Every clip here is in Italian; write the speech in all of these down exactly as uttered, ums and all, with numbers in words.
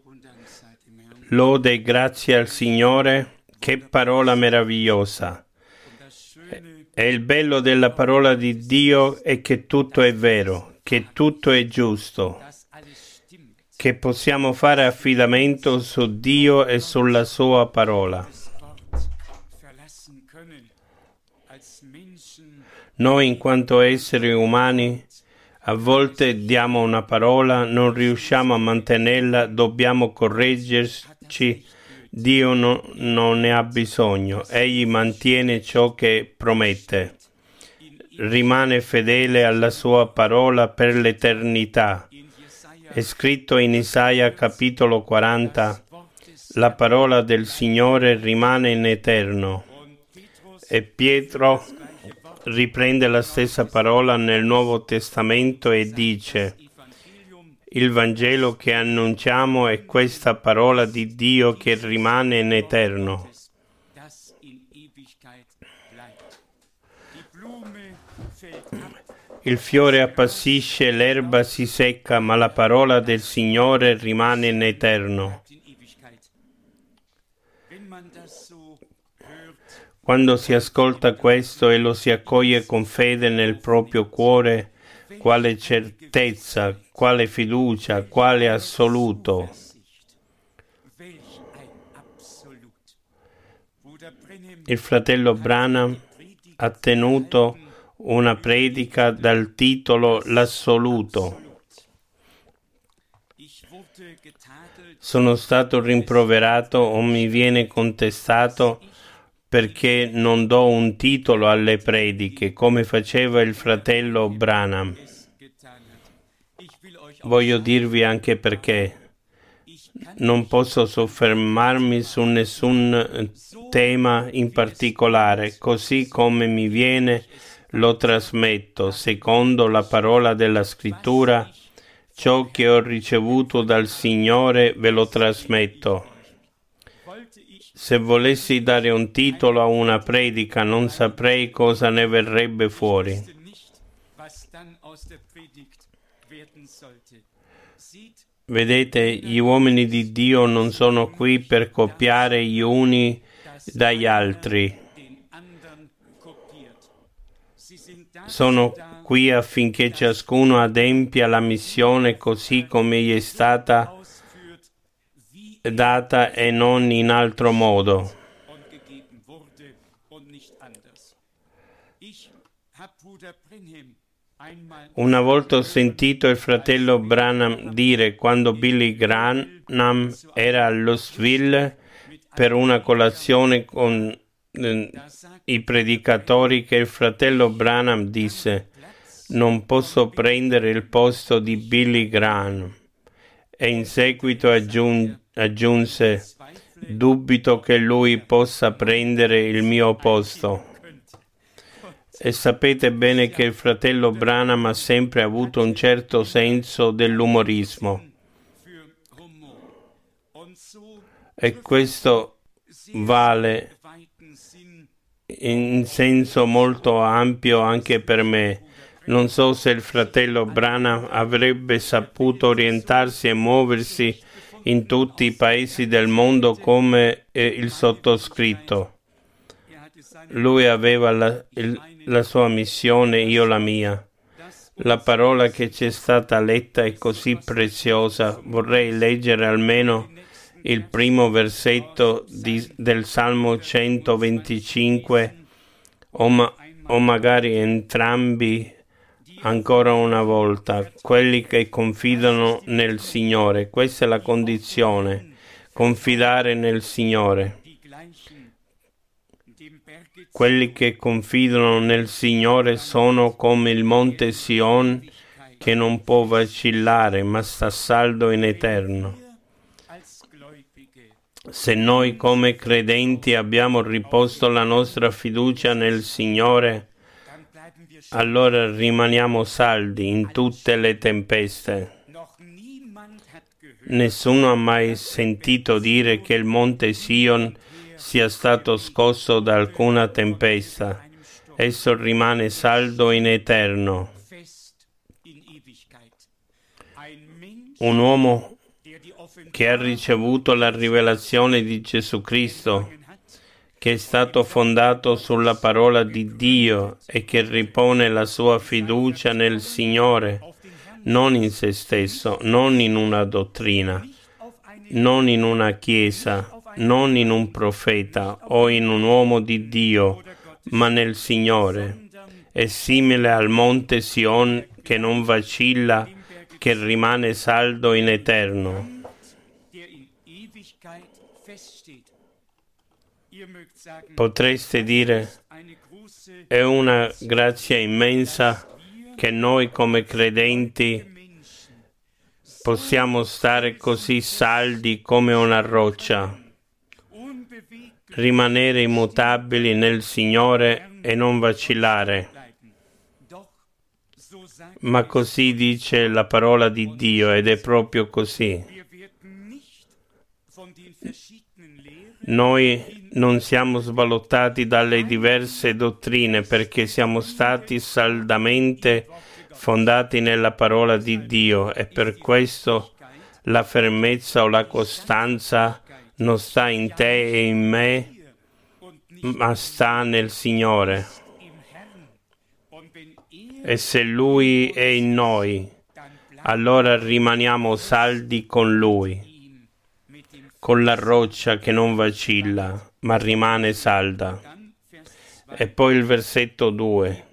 Lode e grazie al Signore, che parola meravigliosa. E il bello della parola di Dio è che tutto è vero, che tutto è giusto, che possiamo fare affidamento su Dio e sulla sua parola. Noi, in quanto esseri umani, a volte diamo una parola, non riusciamo a mantenerla, dobbiamo correggerci. Dio no, non ne ha bisogno, Egli mantiene ciò che promette, rimane fedele alla sua parola per l'eternità. È scritto in Isaia capitolo quaranta, la parola del Signore rimane in eterno. E Pietro riprende la stessa parola nel Nuovo Testamento e dice: il Vangelo che annunciamo è questa parola di Dio che rimane in eterno. Il fiore appassisce, l'erba si secca, ma la parola del Signore rimane in eterno. Quando si ascolta questo e lo si accoglie con fede nel proprio cuore, quale certezza, quale fiducia, quale assoluto. Il fratello Branham ha tenuto una predica dal titolo L'assoluto. Sono stato rimproverato o mi viene contestato perché non do un titolo alle prediche, come faceva il fratello Branham. Voglio dirvi anche perché. Non posso soffermarmi su nessun tema in particolare, così come mi viene lo trasmetto, secondo la parola della Scrittura. Ciò che ho ricevuto dal Signore ve lo trasmetto. Se volessi dare un titolo a una predica, non saprei cosa ne verrebbe fuori. Vedete, gli uomini di Dio non sono qui per copiare gli uni dagli altri. Sono qui affinché ciascuno adempia la missione così come gli è stata data e non in altro modo. Una volta ho sentito il fratello Branham dire, quando Billy Graham era a Louisville per una colazione con eh, i predicatori, che il fratello Branham disse: non posso prendere il posto di Billy Graham, e in seguito aggiung- aggiunse: dubito che lui possa prendere il mio posto. E sapete bene che il fratello Branham ha sempre avuto un certo senso dell'umorismo, e questo vale in senso molto ampio anche per me. Non so se il fratello Branham avrebbe saputo orientarsi e muoversi in tutti i paesi del mondo come il sottoscritto. Lui aveva la, il, la sua missione, io la mia. La parola che ci è stata letta è così preziosa. Vorrei leggere almeno il primo versetto di, del Salmo centoventicinque, o, ma, o magari entrambi ancora una volta. Quelli che confidano nel Signore. Questa è la condizione, confidare nel Signore. Quelli che confidano nel Signore sono come il monte Sion, che non può vacillare, ma sta saldo in eterno. Se noi come credenti abbiamo riposto la nostra fiducia nel Signore, allora rimaniamo saldi in tutte le tempeste. Nessuno ha mai sentito dire che il monte Sion sia stato scosso da alcuna tempesta. Esso rimane saldo in eterno. Un uomo che ha ricevuto la rivelazione di Gesù Cristo, che è stato fondato sulla parola di Dio e che ripone la sua fiducia nel Signore, non in se stesso, non in una dottrina, non in una chiesa, non in un profeta o in un uomo di Dio, ma nel Signore. È simile al monte Sion che non vacilla, che rimane saldo in eterno. Potreste dire, è una grazia immensa che noi come credenti possiamo stare così saldi come una roccia, rimanere immutabili nel Signore e non vacillare. Ma così dice la parola di Dio ed è proprio così. Noi non siamo sballottati dalle diverse dottrine perché siamo stati saldamente fondati nella parola di Dio e per questo la fermezza o la costanza non sta in te e in me, ma sta nel Signore. E se Lui è in noi, allora rimaniamo saldi con Lui, con la roccia che non vacilla, ma rimane salda. E poi il versetto due.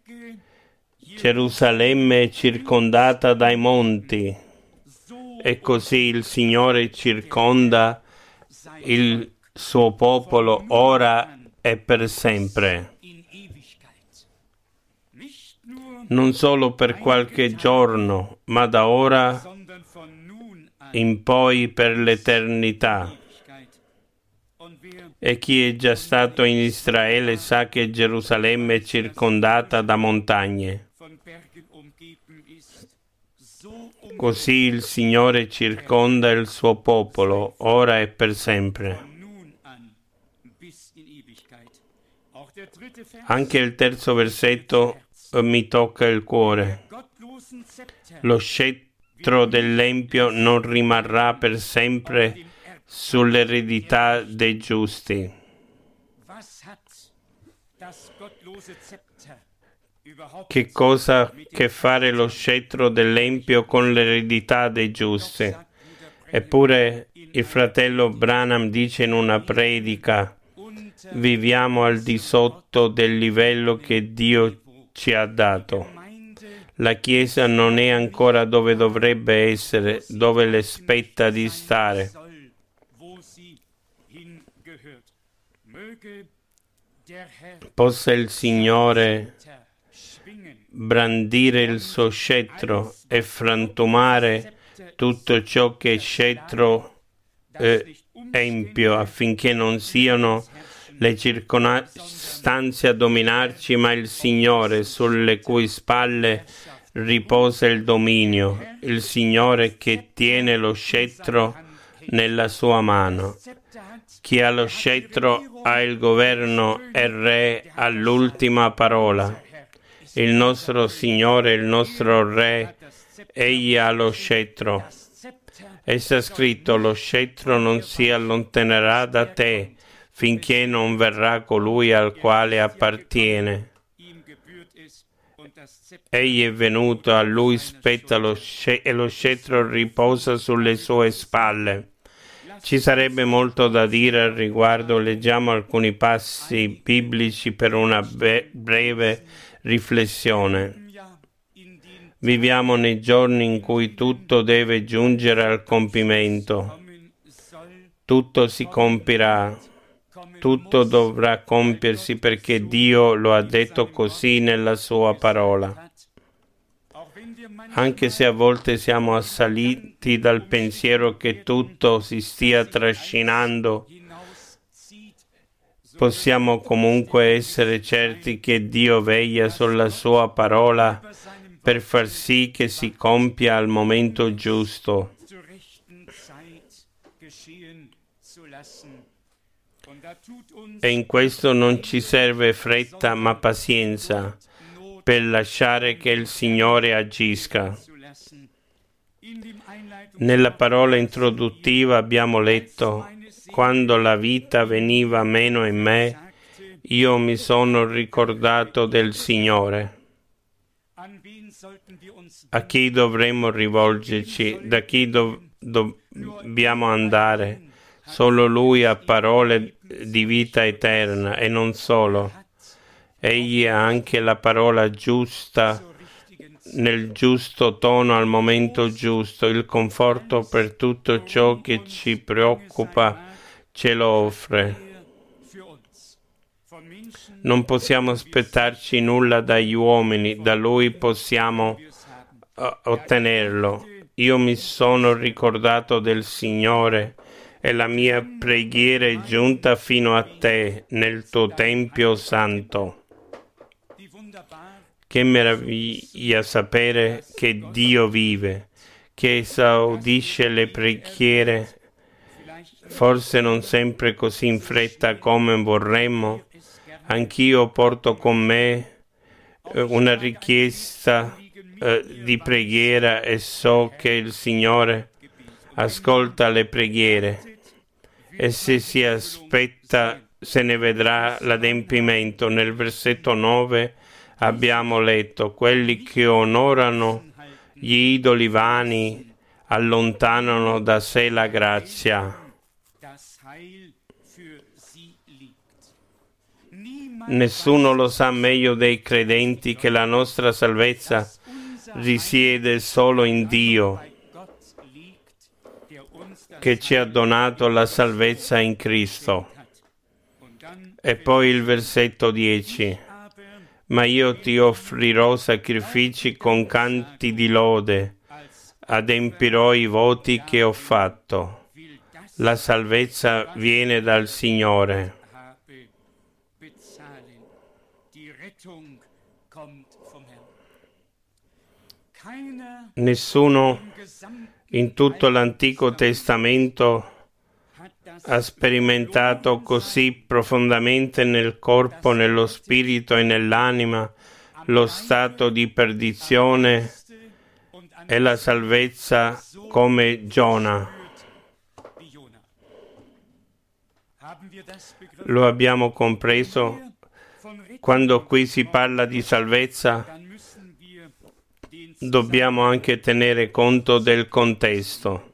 Gerusalemme è circondata dai monti, e così il Signore circonda il suo popolo ora e per sempre. Non solo per qualche giorno, ma da ora in poi per l'eternità. E chi è già stato in Israele sa che Gerusalemme è circondata da montagne. Così il Signore circonda il suo popolo, ora e per sempre. Anche il terzo versetto mi tocca il cuore. Lo scettro dell'empio non rimarrà per sempre sull'eredità dei giusti. Che cosa ha che fare lo scettro dell'empio con l'eredità dei giusti? Eppure il fratello Branham dice in una predica: viviamo al di sotto del livello che Dio ci ha dato. La Chiesa non è ancora dove dovrebbe essere, dove le spetta di stare. Possa il Signore brandire il suo scettro e frantumare tutto ciò che è scettro eh, empio, affinché non siano le circostanze a dominarci, ma il Signore, sulle cui spalle riposa il dominio, il Signore che tiene lo scettro nella sua mano. Chi ha lo scettro ha il governo e il re ha l'ultima parola. Il nostro Signore, il nostro Re, Egli ha lo scettro. E sta scritto: lo scettro non si allontanerà da te finché non verrà colui al quale appartiene. Egli è venuto, a lui spetta lo sce- e lo scettro riposa sulle sue spalle. Ci sarebbe molto da dire al riguardo. Leggiamo alcuni passi biblici per una be- breve riflessione. Viviamo nei giorni in cui tutto deve giungere al compimento. Tutto si compirà. Tutto dovrà compiersi perché Dio lo ha detto così nella sua parola. Anche se a volte siamo assaliti dal pensiero che tutto si stia trascinando, possiamo comunque essere certi che Dio veglia sulla sua parola per far sì che si compia al momento giusto. E in questo non ci serve fretta ma pazienza per lasciare che il Signore agisca. Nella parola introduttiva abbiamo letto: quando la vita veniva meno in me, io mi sono ricordato del Signore. A chi dovremmo rivolgerci? Da chi do- dobbiamo andare? Solo Lui ha parole di vita eterna e non solo. Egli ha anche la parola giusta nel giusto tono al momento giusto. Il conforto per tutto ciò che ci preoccupa ce lo offre. Non possiamo aspettarci nulla dagli uomini, da Lui possiamo uh, ottenerlo. Io mi sono ricordato del Signore e la mia preghiera è giunta fino a te nel tuo Tempio Santo. Che meraviglia sapere che Dio vive, che esaudisce le preghiere, forse non sempre così in fretta come vorremmo. Anch'io porto con me eh, una richiesta eh, di preghiera e so che il Signore ascolta le preghiere e se si aspetta se ne vedrà l'adempimento. Nel versetto nove abbiamo letto: quelli che onorano gli idoli vani allontanano da sé la grazia. Nessuno lo sa meglio dei credenti che la nostra salvezza risiede solo in Dio, che ci ha donato la salvezza in Cristo. E poi il versetto dieci: ma io ti offrirò sacrifici con canti di lode, adempirò i voti che ho fatto. La salvezza viene dal Signore. Nessuno in tutto l'Antico Testamento ha sperimentato così profondamente nel corpo, nello spirito e nell'anima lo stato di perdizione e la salvezza come Giona. Lo abbiamo compreso? Quando qui si parla di salvezza, dobbiamo anche tenere conto del contesto.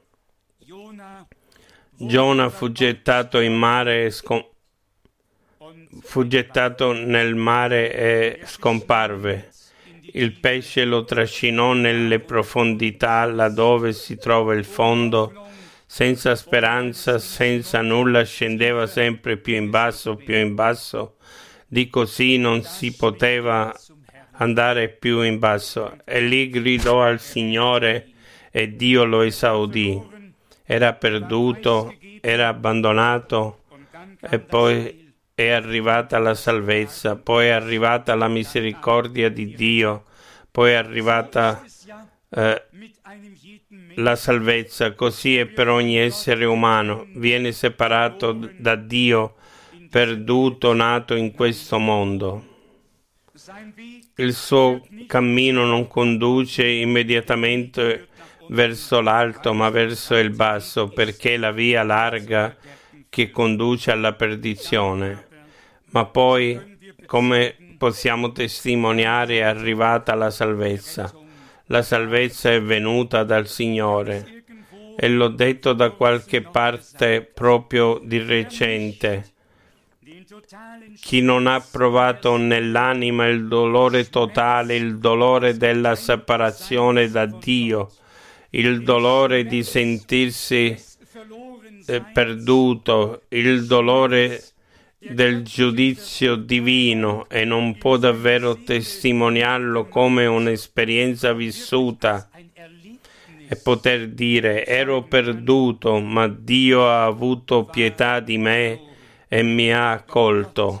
Giona fu gettato in mare e scom- fu gettato nel mare e scomparve. Il pesce lo trascinò nelle profondità, laddove si trova il fondo. Senza speranza, senza nulla, scendeva sempre più in basso, più in basso. Di così non si poteva andare più in basso. E lì gridò al Signore e Dio lo esaudì. Era perduto, era abbandonato e poi è arrivata la salvezza, poi è arrivata la misericordia di Dio, poi è arrivata eh, la salvezza. Così è per ogni essere umano. Viene separato da Dio, perduto, nato in questo mondo. Il suo cammino non conduce immediatamente verso l'alto, ma verso il basso, perché è la via larga che conduce alla perdizione. Ma poi, come possiamo testimoniare, è arrivata la salvezza. La salvezza è venuta dal Signore. E l'ho detto da qualche parte proprio di recente. Chi non ha provato nell'anima il dolore totale, il dolore della separazione da Dio, il dolore di sentirsi eh, perduto, il dolore del giudizio divino, e non può davvero testimoniarlo come un'esperienza vissuta e poter dire: ero perduto, ma Dio ha avuto pietà di me e mi ha accolto.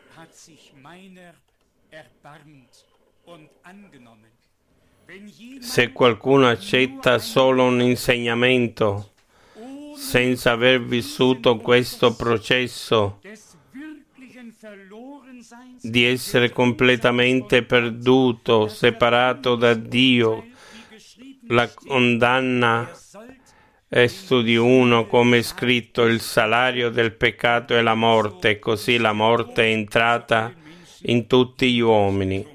Se qualcuno accetta solo un insegnamento senza aver vissuto questo processo di essere completamente perduto, separato da Dio, la condanna è su di uno, come è scritto, il salario del peccato è la morte, e così la morte è entrata in tutti gli uomini.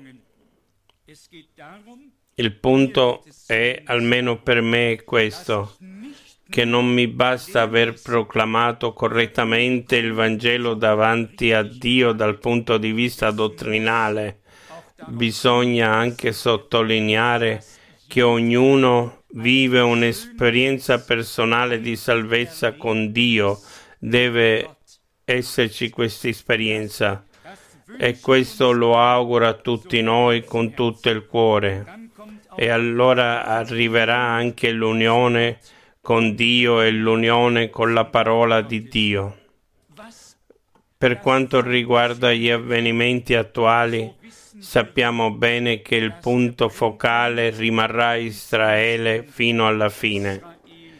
Il punto è, almeno per me, questo, che non mi basta aver proclamato correttamente il Vangelo davanti a Dio dal punto di vista dottrinale. Bisogna anche sottolineare che ognuno vive un'esperienza personale di salvezza con Dio. Deve esserci questa esperienza, e questo lo auguro a tutti noi con tutto il cuore. E allora arriverà anche l'unione con Dio e l'unione con la parola di Dio. Per quanto riguarda gli avvenimenti attuali, sappiamo bene che il punto focale rimarrà Israele fino alla fine.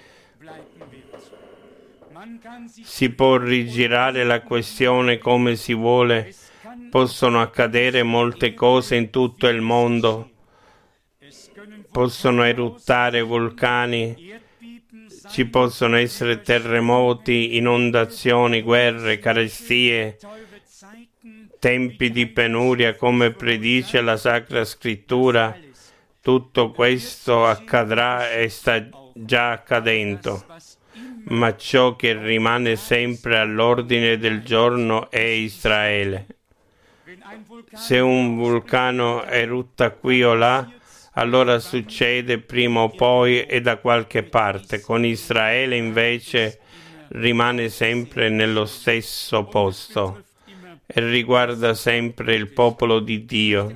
Si può rigirare la questione come si vuole, possono accadere molte cose in tutto il mondo, possono eruttare vulcani, ci possono essere terremoti, inondazioni, guerre, carestie, tempi di penuria, come predice la Sacra Scrittura. Tutto questo accadrà e sta già accadendo, ma ciò che rimane sempre all'ordine del giorno è Israele. Se un vulcano erutta qui o là, allora succede prima o poi e da qualche parte. Con Israele invece rimane sempre nello stesso posto e riguarda sempre il popolo di Dio.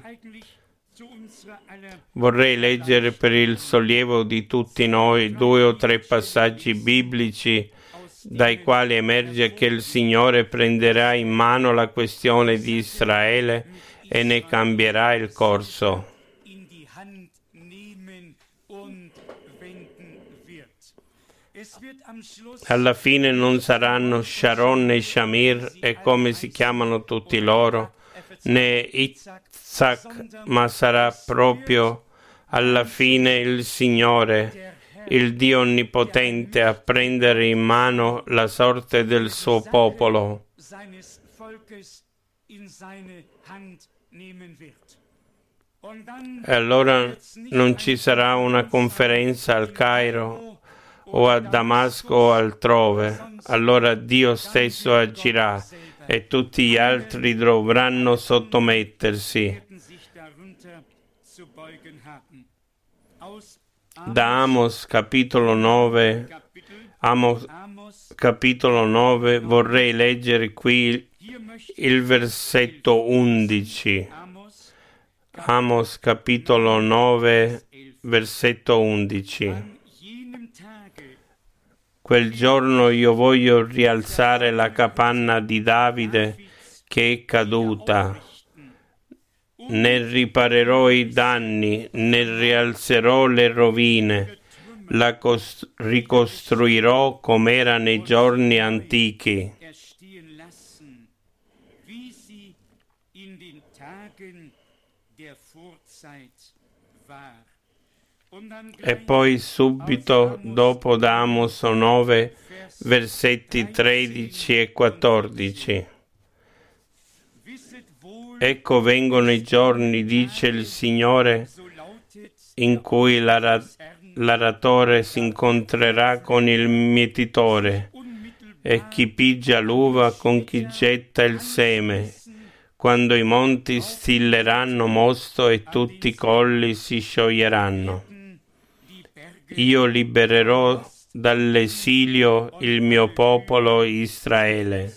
Vorrei leggere per il sollievo di tutti noi due o tre passaggi biblici dai quali emerge che il Signore prenderà in mano la questione di Israele e ne cambierà il corso. Alla fine non saranno Sharon né Shamir, e come si chiamano tutti loro, né Isaac, ma sarà proprio alla fine il Signore, il Dio Onnipotente, a prendere in mano la sorte del suo popolo. E allora non ci sarà una conferenza al Cairo o a Damasco o altrove. Allora Dio stesso agirà e tutti gli altri dovranno sottomettersi. Da Amos capitolo nove, Amos capitolo nove, vorrei leggere qui il versetto undici. Amos capitolo nove, versetto undici. Quel giorno io voglio rialzare la capanna di Davide che è caduta. Ne riparerò i danni, ne rialzerò le rovine, la cost- ricostruirò come era nei giorni antichi. E poi subito dopo da Amos nove, versetti tredici e quattordici. Ecco vengono i giorni, dice il Signore, in cui l'ara- l'aratore si incontrerà con il mietitore, e chi pigia l'uva con chi getta il seme, quando i monti stilleranno mosto e tutti i colli si scioglieranno. Io libererò dall'esilio il mio popolo Israele.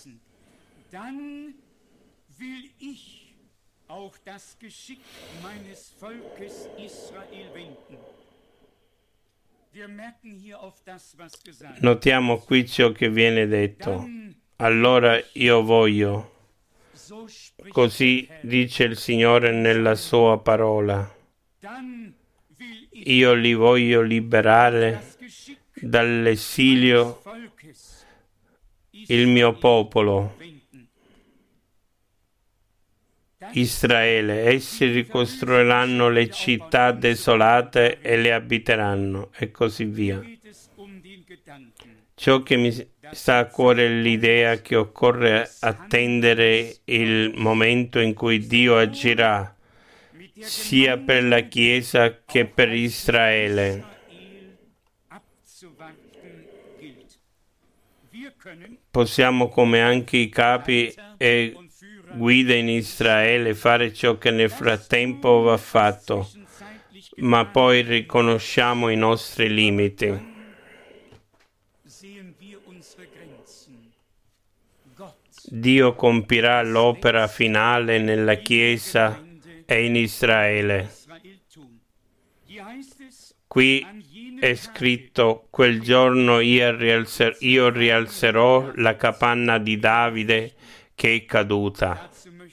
Notiamo qui ciò che viene detto. Allora io voglio. Così dice il Signore nella sua parola. Io li voglio liberare dall'esilio, il mio popolo. Israele. Essi ricostruiranno le città desolate e le abiteranno, e così via. Ciò che mi sta a cuore è l'idea che occorre attendere il momento in cui Dio agirà, sia per la Chiesa che per Israele. Possiamo, come anche i capi e guide in Israele, fare ciò che nel frattempo va fatto, ma poi riconosciamo i nostri limiti. Dio compirà l'opera finale nella Chiesa e in Israele. Qui è scritto: quel giorno io, rialzer- io rialzerò la capanna di Davide che è caduta.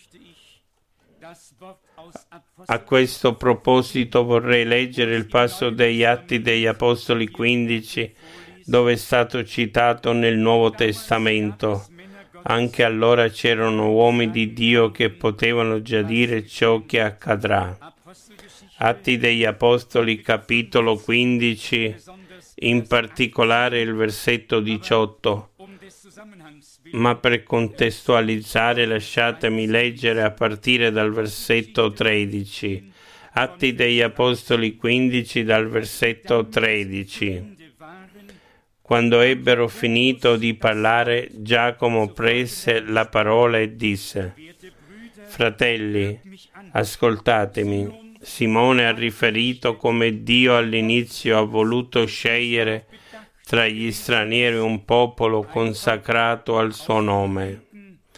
A questo proposito vorrei leggere il passo degli Atti degli Apostoli quindici, dove è stato citato nel Nuovo Testamento. Anche allora c'erano uomini di Dio che potevano già dire ciò che accadrà. Atti degli Apostoli, capitolo quindici, in particolare il versetto diciotto. Ma per contestualizzare lasciatemi leggere a partire dal versetto tredici. Atti degli Apostoli quindici, dal versetto tredici. Quando ebbero finito di parlare, Giacomo prese la parola e disse: Fratelli, ascoltatemi. Simone ha riferito come Dio all'inizio ha voluto scegliere tra gli stranieri un popolo consacrato al suo nome.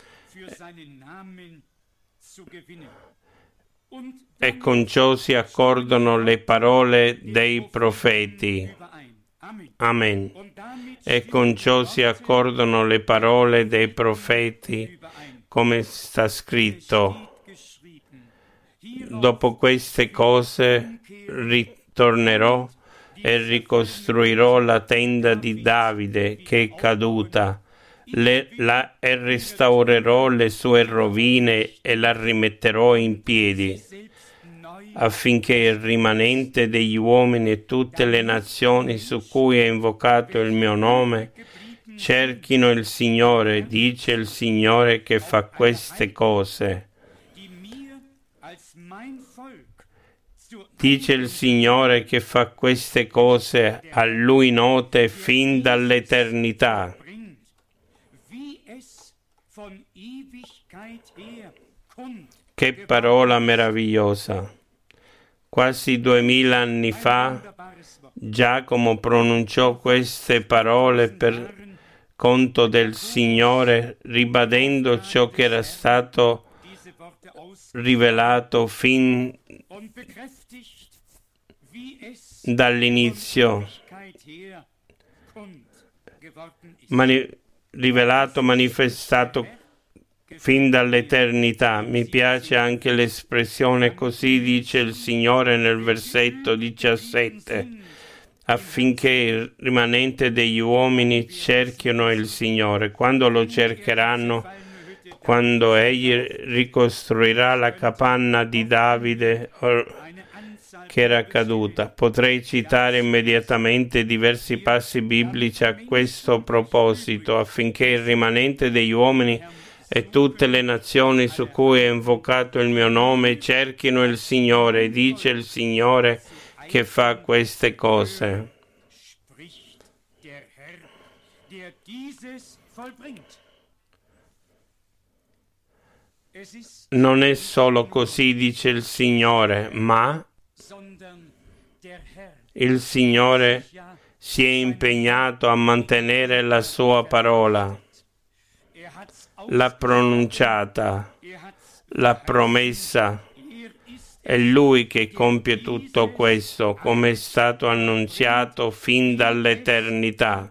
E con ciò si accordano le parole dei profeti. Amen. E con ciò si accordano le parole dei profeti, come sta scritto: dopo queste cose ritornerò e ricostruirò la tenda di Davide che è caduta, le, la, e restaurerò le sue rovine e la rimetterò in piedi, affinché il rimanente degli uomini e tutte le nazioni su cui è invocato il mio nome cerchino il Signore, dice il Signore che fa queste cose. Dice il Signore che fa queste cose a Lui note fin dall'eternità. Che parola meravigliosa! Quasi duemila anni fa Giacomo pronunciò queste parole per conto del Signore, ribadendo ciò che era stato rivelato fin dall'inizio, mani- rivelato, manifestato fin dall'eternità. Mi piace anche l'espressione "così dice il Signore" nel versetto diciassette, affinché il rimanente degli uomini cerchino il Signore. Quando lo cercheranno, quando Egli ricostruirà la capanna di Davide che era caduta. Potrei citare immediatamente diversi passi biblici a questo proposito, affinché il rimanente degli uomini e tutte le nazioni su cui è invocato il mio nome cerchino il Signore, dice il Signore che fa queste cose. Non è solo così, dice il Signore, ma il Signore si è impegnato a mantenere la sua parola. L'ha pronunciata, l'ha promessa. È Lui che compie tutto questo, come è stato annunziato fin dall'eternità.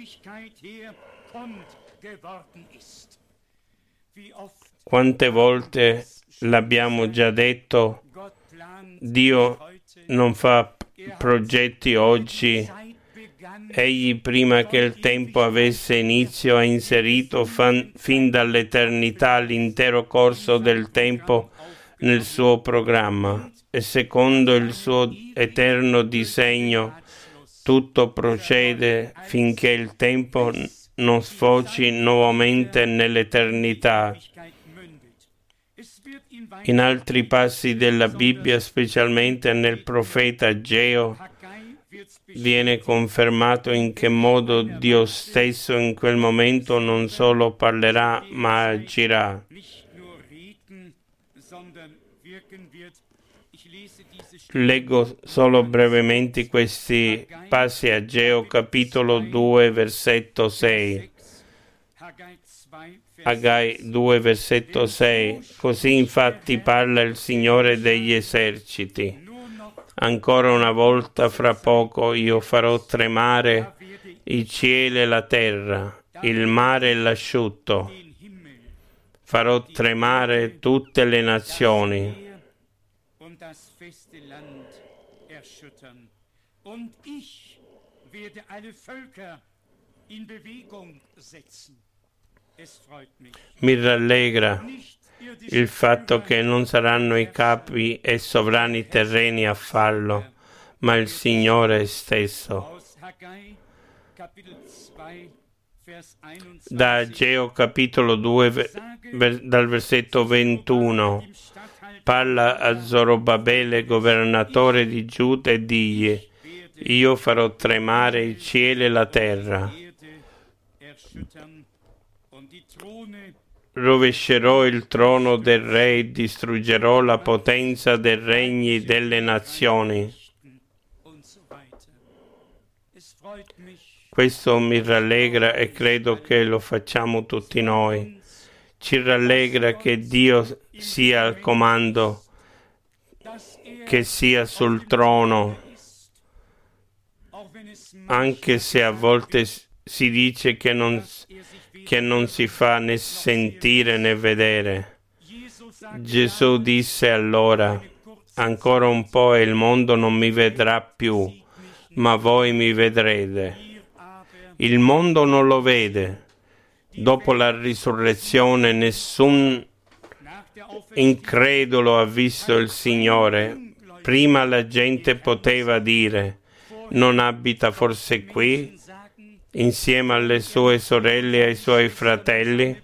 Quante volte l'abbiamo già detto, Dio non fa progetti oggi Egli, prima che il tempo avesse inizio, ha inserito fan, fin dall'eternità l'intero corso del tempo nel suo programma e secondo il suo eterno disegno tutto procede finché il tempo non sfoci nuovamente nell'eternità. In altri passi della Bibbia, specialmente nel profeta Ageo, viene confermato in che modo Dio stesso in quel momento non solo parlerà ma agirà. Leggo solo brevemente questi passi. Ageo capitolo due versetto sei. Agai due versetto sei. Così infatti parla il Signore degli eserciti. Ancora una volta fra poco io farò tremare i cieli e la terra, il mare e l'asciutto. Farò tremare tutte le nazioni. Mi rallegra il fatto che non saranno i capi e sovrani terreni a farlo, ma il Signore stesso. Da Ageo capitolo due, ver, dal versetto ventuno, parla a Zorobabele, governatore di Giuda, e digli: io farò tremare i cieli e la terra. Rovescerò il trono del re e distruggerò la potenza dei regni delle nazioni. Questo mi rallegra e credo che lo facciamo tutti noi. Ci rallegra che Dio sia al comando, che sia sul trono, anche se a volte si dice che non, che non si fa né sentire né vedere. Gesù disse allora: ancora un po' e il mondo non mi vedrà più, ma voi mi vedrete. Il mondo non lo vede. Dopo la risurrezione nessun incredulo ha visto il Signore. Prima la gente poteva dire: non abita forse qui, insieme alle sue sorelle e ai suoi fratelli?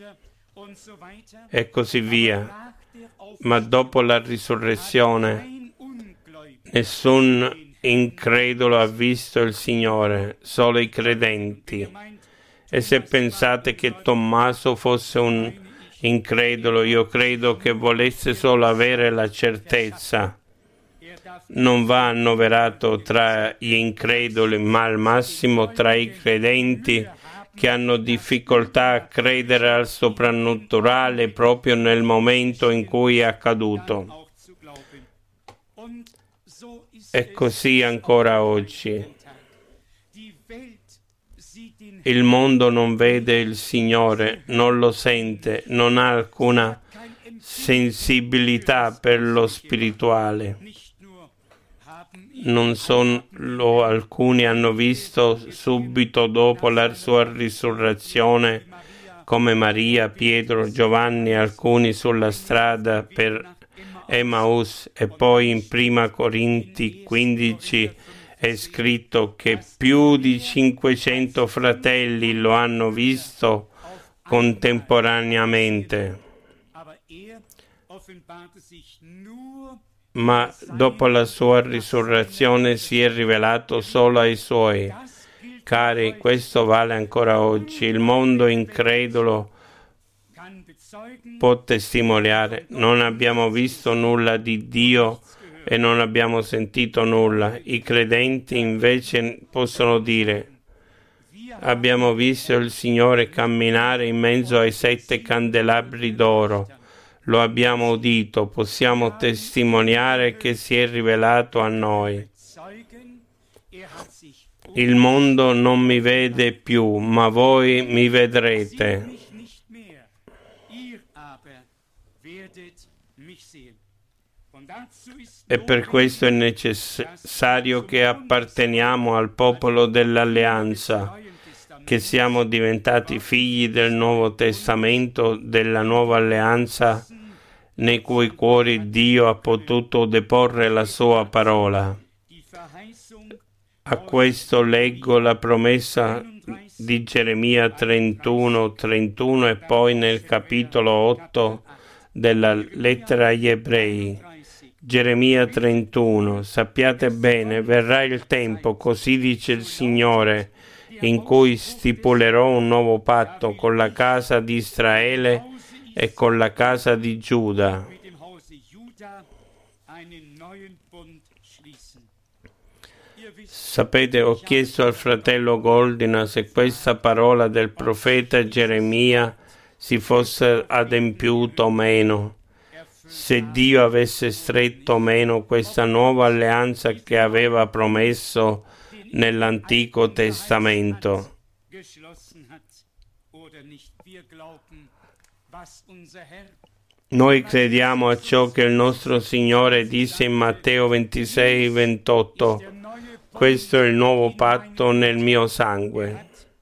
E così via. Ma dopo la risurrezione nessun incredulo ha visto il Signore, solo i credenti. E se pensate che Tommaso fosse un incredulo, io credo che volesse solo avere la certezza. Non va annoverato tra gli increduli, ma al massimo tra i credenti che hanno difficoltà a credere al soprannaturale proprio nel momento in cui è accaduto. E così ancora oggi. Il mondo non vede il Signore, non lo sente, non ha alcuna sensibilità per lo spirituale. Non solo alcuni hanno visto subito dopo la sua risurrezione, come Maria, Pietro, Giovanni, alcuni sulla strada per Emmaus, e poi in prima Corinzi quindici è scritto che più di cinquecento fratelli lo hanno visto contemporaneamente. Ma dopo la sua risurrezione si è rivelato solo ai suoi. Cari, questo vale ancora oggi. Il mondo incredulo può testimoniare: non abbiamo visto nulla di Dio e non abbiamo sentito nulla. I credenti invece possono dire: abbiamo visto il Signore camminare in mezzo ai sette candelabri d'oro. Lo abbiamo udito, possiamo testimoniare che si è rivelato a noi. Il mondo non mi vede più, ma voi mi vedrete. E per questo è necessario che apparteniamo al popolo dell'alleanza, che siamo diventati figli del Nuovo Testamento, della nuova alleanza, nei cui cuori Dio ha potuto deporre la sua parola. A questo leggo la promessa di Geremia trentuno, trentuno e poi nel capitolo otto della lettera agli Ebrei. Geremia trentuno. Sappiate bene, verrà il tempo, così dice il Signore, in cui stipulerò un nuovo patto con la casa di Israele e con la casa di Giuda. Sapete, ho chiesto al fratello Goldina se questa parola del profeta Geremia si fosse adempiuta o meno, se Dio avesse stretto o meno questa nuova alleanza che aveva promesso nell'Antico Testamento. Noi crediamo a ciò che il nostro Signore disse in Matteo ventisei ventotto. Questo è il nuovo patto nel mio sangue.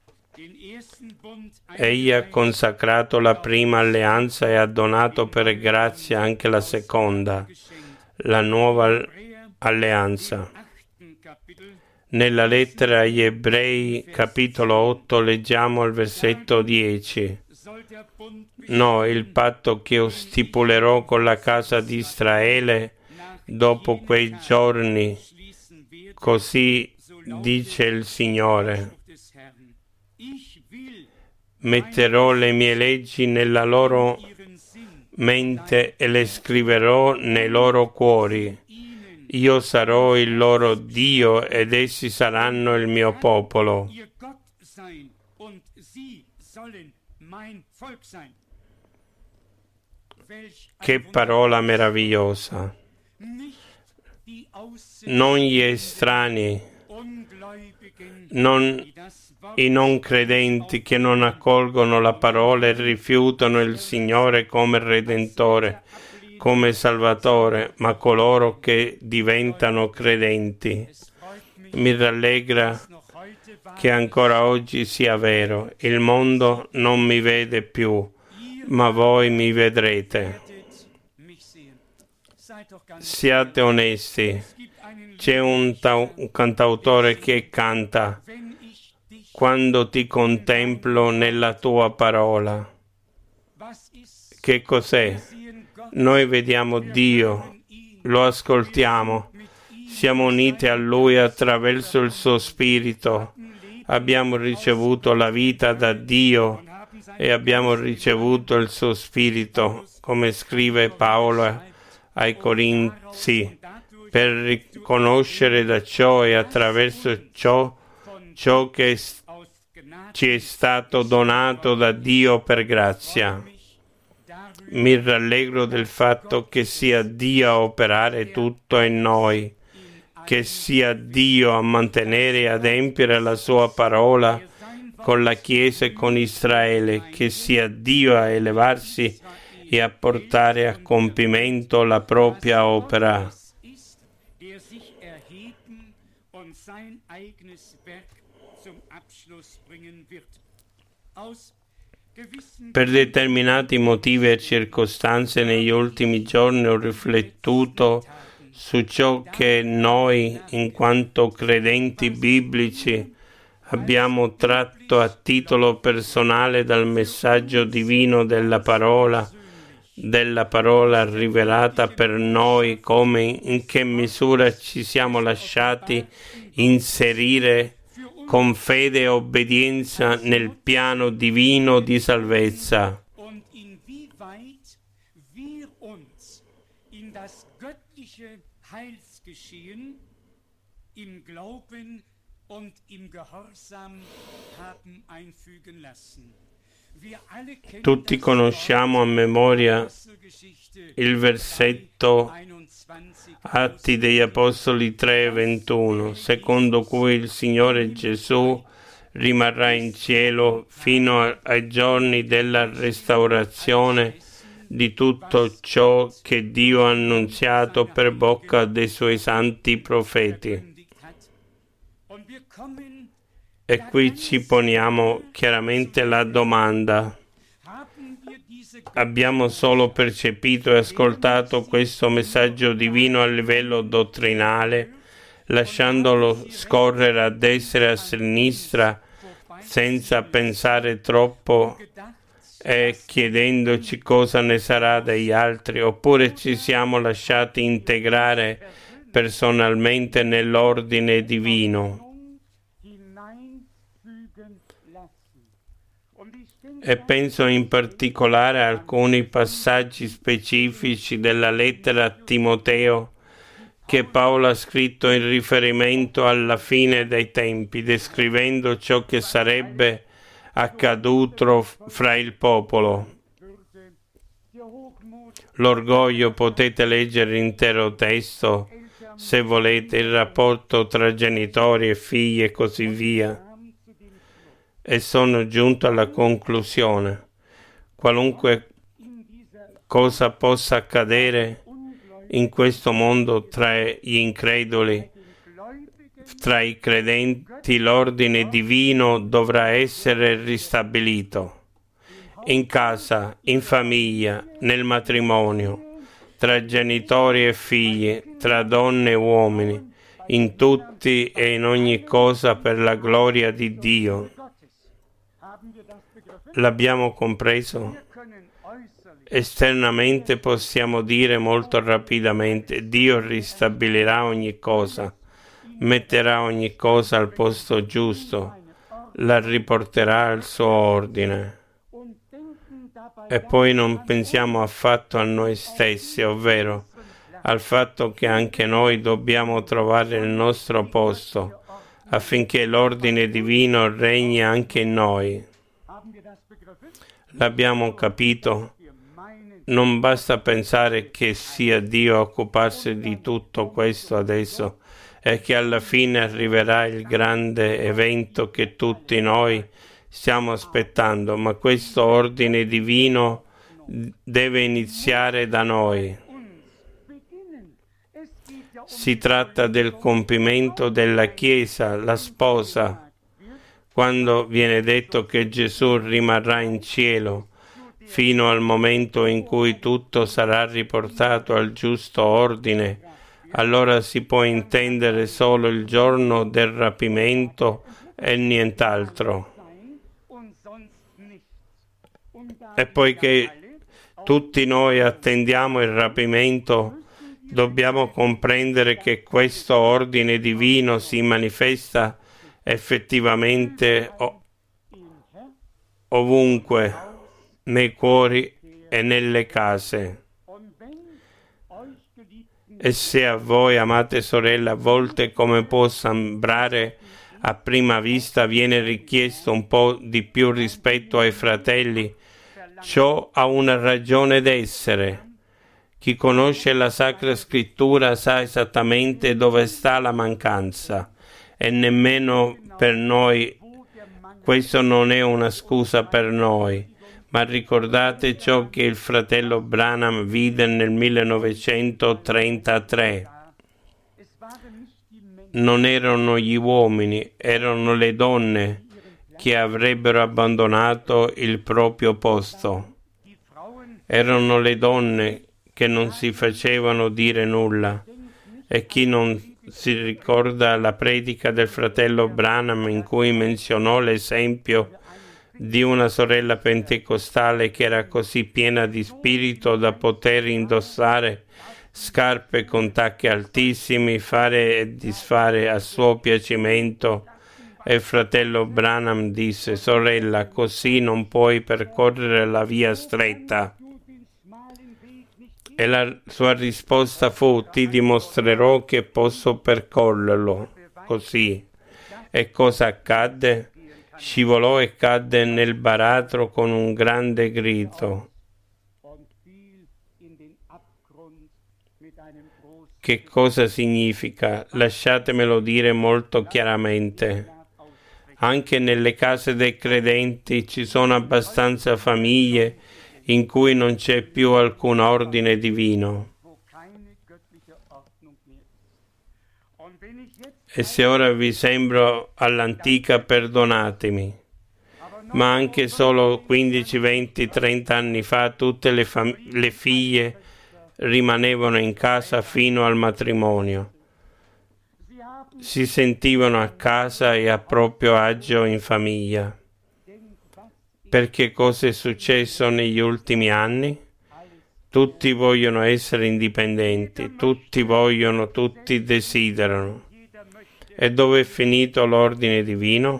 Egli ha consacrato la prima alleanza e ha donato per grazia anche la seconda, la nuova alleanza. Nella lettera agli Ebrei, capitolo otto, leggiamo al versetto dieci. No, il patto che io stipulerò con la casa di Israele dopo quei giorni, così dice il Signore. Metterò le mie leggi nella loro mente e le scriverò nei loro cuori. Io sarò il loro Dio ed essi saranno il mio popolo. Che parola meravigliosa! Non gli estranei, non i non credenti che non accolgono la parola e rifiutano il Signore come Redentore, come Salvatore, ma coloro che diventano credenti. Mi rallegra che ancora oggi sia vero. Il mondo non mi vede più, ma voi mi vedrete. Siate onesti. C'è un, ta- un cantautore che canta: quando ti contemplo nella tua parola. Che cos'è? Noi vediamo Dio, lo ascoltiamo, siamo uniti a Lui attraverso il suo Spirito, abbiamo ricevuto la vita da Dio e abbiamo ricevuto il suo Spirito, come scrive Paolo ai Corinzi, per riconoscere da ciò e attraverso ciò ciò che ci è stato donato da Dio per grazia. Mi rallegro del fatto che sia Dio a operare tutto in noi, che sia Dio a mantenere e adempiere la sua parola con la Chiesa e con Israele, che sia Dio a elevarsi e a portare a compimento la propria opera. Per determinati motivi e circostanze negli ultimi giorni ho riflettuto su ciò che noi, in quanto credenti biblici, abbiamo tratto a titolo personale dal messaggio divino della parola, della parola rivelata per noi, come in che misura ci siamo lasciati inserire con fede e obbedienza nel piano divino di salvezza. Tutti conosciamo a memoria il versetto Atti degli Apostoli tre ventuno, secondo cui il Signore Gesù rimarrà in cielo fino ai giorni della restaurazione di tutto ciò che Dio ha annunziato per bocca dei suoi santi profeti. E qui ci poniamo chiaramente la domanda: abbiamo solo percepito e ascoltato questo messaggio divino a livello dottrinale, lasciandolo scorrere a destra e a sinistra senza pensare troppo e chiedendoci cosa ne sarà degli altri, oppure ci siamo lasciati integrare personalmente nell'ordine divino? E penso in particolare a alcuni passaggi specifici della lettera a Timoteo che Paolo ha scritto in riferimento alla fine dei tempi, descrivendo ciò che sarebbe accaduto fra il popolo. L'orgoglio, potete leggere l'intero testo se volete, il rapporto tra genitori e figli e così via. E sono giunto alla conclusione: qualunque cosa possa accadere in questo mondo tra gli increduli, tra i credenti, l'ordine divino dovrà essere ristabilito. In casa, in famiglia, nel matrimonio, tra genitori e figli, tra donne e uomini, in tutti e in ogni cosa per la gloria di Dio. L'abbiamo compreso? Esternamente possiamo dire molto rapidamente: Dio ristabilirà ogni cosa, metterà ogni cosa al posto giusto, la riporterà al suo ordine. E poi non pensiamo affatto a noi stessi, ovvero al fatto che anche noi dobbiamo trovare il nostro posto affinché l'ordine divino regni anche in noi. L'abbiamo capito? Non basta pensare che sia Dio a occuparsi di tutto questo adesso e che alla fine arriverà il grande evento che tutti noi stiamo aspettando, ma questo ordine divino deve iniziare da noi. Si tratta del compimento della Chiesa, la sposa. Quando viene detto che Gesù rimarrà in cielo fino al momento in cui tutto sarà riportato al giusto ordine, allora si può intendere solo il giorno del rapimento e nient'altro. E poiché tutti noi attendiamo il rapimento, dobbiamo comprendere che questo ordine divino si manifesta effettivamente ov- ovunque, nei cuori e nelle case. E se a voi, amate sorelle, a volte, come può sembrare a prima vista, viene richiesto un po' di più rispetto ai fratelli, ciò ha una ragione d'essere. Chi conosce la Sacra Scrittura sa esattamente dove sta la mancanza. E nemmeno per noi questo non è una scusa per noi, ma ricordate ciò che il fratello Branham vide nel millenovecentotrentatré. Non erano gli uomini, erano le donne che avrebbero abbandonato il proprio posto. Erano le donne che non si facevano dire nulla. E chi non si ricorda la predica del fratello Branham in cui menzionò l'esempio di una sorella pentecostale che era così piena di spirito da poter indossare scarpe con tacchi altissimi, fare e disfare a suo piacimento, e il fratello Branham disse: sorella, così non puoi percorrere la via stretta. E la sua risposta fu: ti dimostrerò che posso percorrerlo così. E cosa accadde? Scivolò e cadde nel baratro con un grande grido. Che cosa significa? Lasciatemelo dire molto chiaramente. Anche nelle case dei credenti ci sono abbastanza famiglie in cui non c'è più alcun ordine divino. E se ora vi sembro all'antica, perdonatemi. Ma anche solo quindici, venti, trenta anni fa tutte le, fam- le figlie rimanevano in casa fino al matrimonio. Si sentivano a casa e a proprio agio in famiglia. Perché cosa è successo negli ultimi anni? Tutti vogliono essere indipendenti, tutti vogliono, tutti desiderano. E dove è finito l'ordine divino?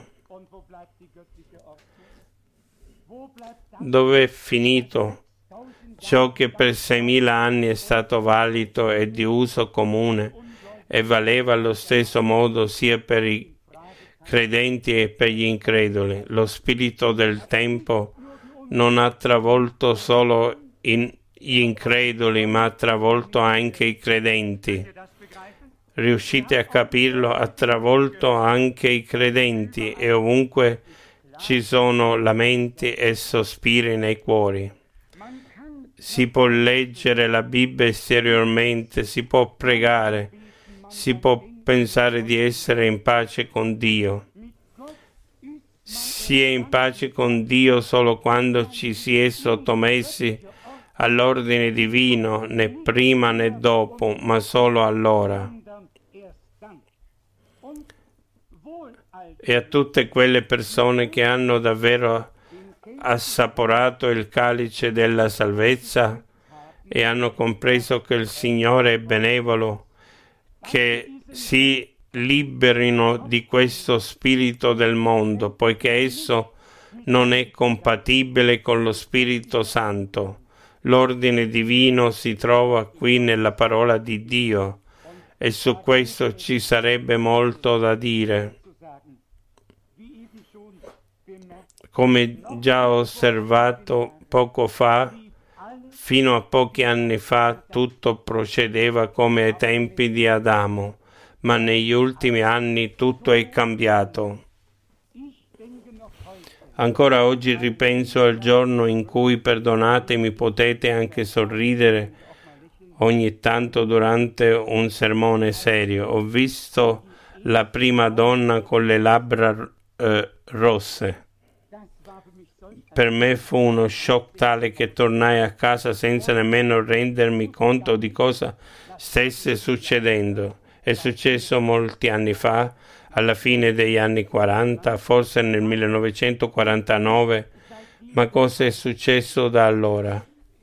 Dove è finito ciò che per seimila anni è stato valido e di uso comune e valeva allo stesso modo sia per i credenti e per gli increduli? Lo spirito del tempo non ha travolto solo in, gli increduli, ma ha travolto anche i credenti. Riuscite a capirlo? Ha travolto anche i credenti e ovunque ci sono lamenti e sospiri nei cuori. Si può leggere la Bibbia esteriormente, si può pregare, si può pensare di essere in pace con Dio. Si è in pace con Dio solo quando ci si è sottomessi all'ordine divino, né prima né dopo, ma solo allora. E a tutte quelle persone che hanno davvero assaporato il calice della salvezza e hanno compreso che il Signore è benevolo, che si liberino di questo spirito del mondo, poiché esso non è compatibile con lo Spirito Santo. L'ordine divino si trova qui nella parola di Dio e su questo ci sarebbe molto da dire. Come già osservato poco fa, fino a pochi anni fa tutto procedeva come ai tempi di Adamo, ma negli ultimi anni tutto è cambiato. Ancora oggi ripenso al giorno in cui, perdonatemi, potete anche sorridere ogni tanto durante un sermone serio. Ho visto la prima donna con le labbra eh, rosse. Per me fu uno shock tale che tornai a casa senza nemmeno rendermi conto di cosa stesse succedendo. È successo molti anni fa, alla fine degli anni quaranta, forse nel millenovecentoquarantanove, ma cosa è successo da allora?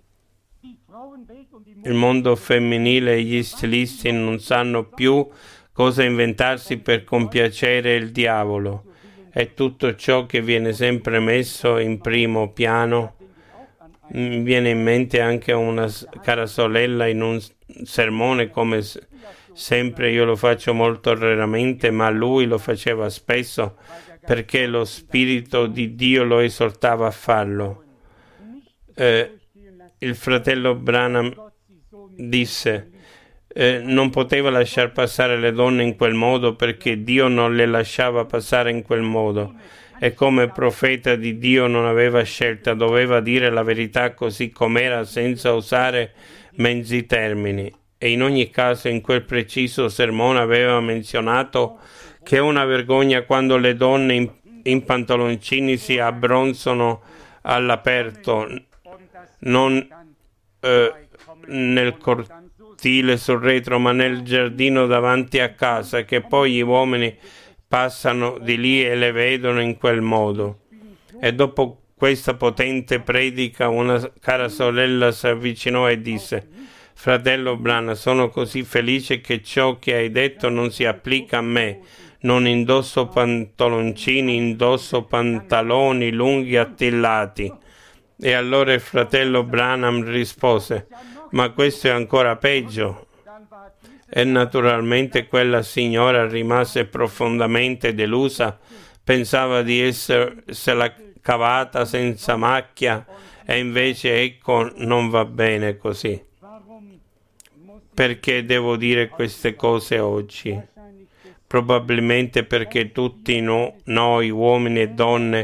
Il mondo femminile e gli stilisti non sanno più cosa inventarsi per compiacere il diavolo. E tutto ciò che viene sempre messo in primo piano. Mi viene in mente anche una cara sorella in un sermone, come sempre io lo faccio molto raramente, ma lui lo faceva spesso perché lo Spirito di Dio lo esortava a farlo. Eh, il fratello Branham disse Eh, non poteva lasciar passare le donne in quel modo perché Dio non le lasciava passare in quel modo e come profeta di Dio non aveva scelta, doveva dire la verità così com'era senza usare mezzi termini. E in ogni caso in quel preciso sermone aveva menzionato che è una vergogna quando le donne in, in pantaloncini si abbronzano all'aperto, non eh, nel cortile sul retro, ma nel giardino davanti a casa, che poi gli uomini passano di lì e le vedono in quel modo. E dopo questa potente predica una cara sorella si avvicinò e disse: fratello Branham, sono così felice che ciò che hai detto non si applica a me. Non indosso pantaloncini, indosso pantaloni lunghi attillati. E allora il fratello Branham rispose: ma questo è ancora peggio. E naturalmente quella signora rimase profondamente delusa, pensava di essersela cavata senza macchia e invece ecco non va bene così. Perché devo dire queste cose oggi? Probabilmente perché tutti no, noi uomini e donne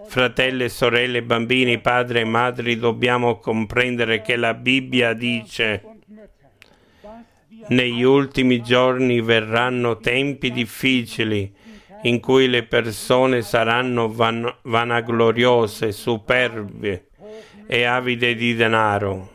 Fratelli e sorelle, bambini, padri e madri, dobbiamo comprendere che la Bibbia dice: negli ultimi giorni verranno tempi difficili in cui le persone saranno van- vanagloriose, superbe e avide di denaro.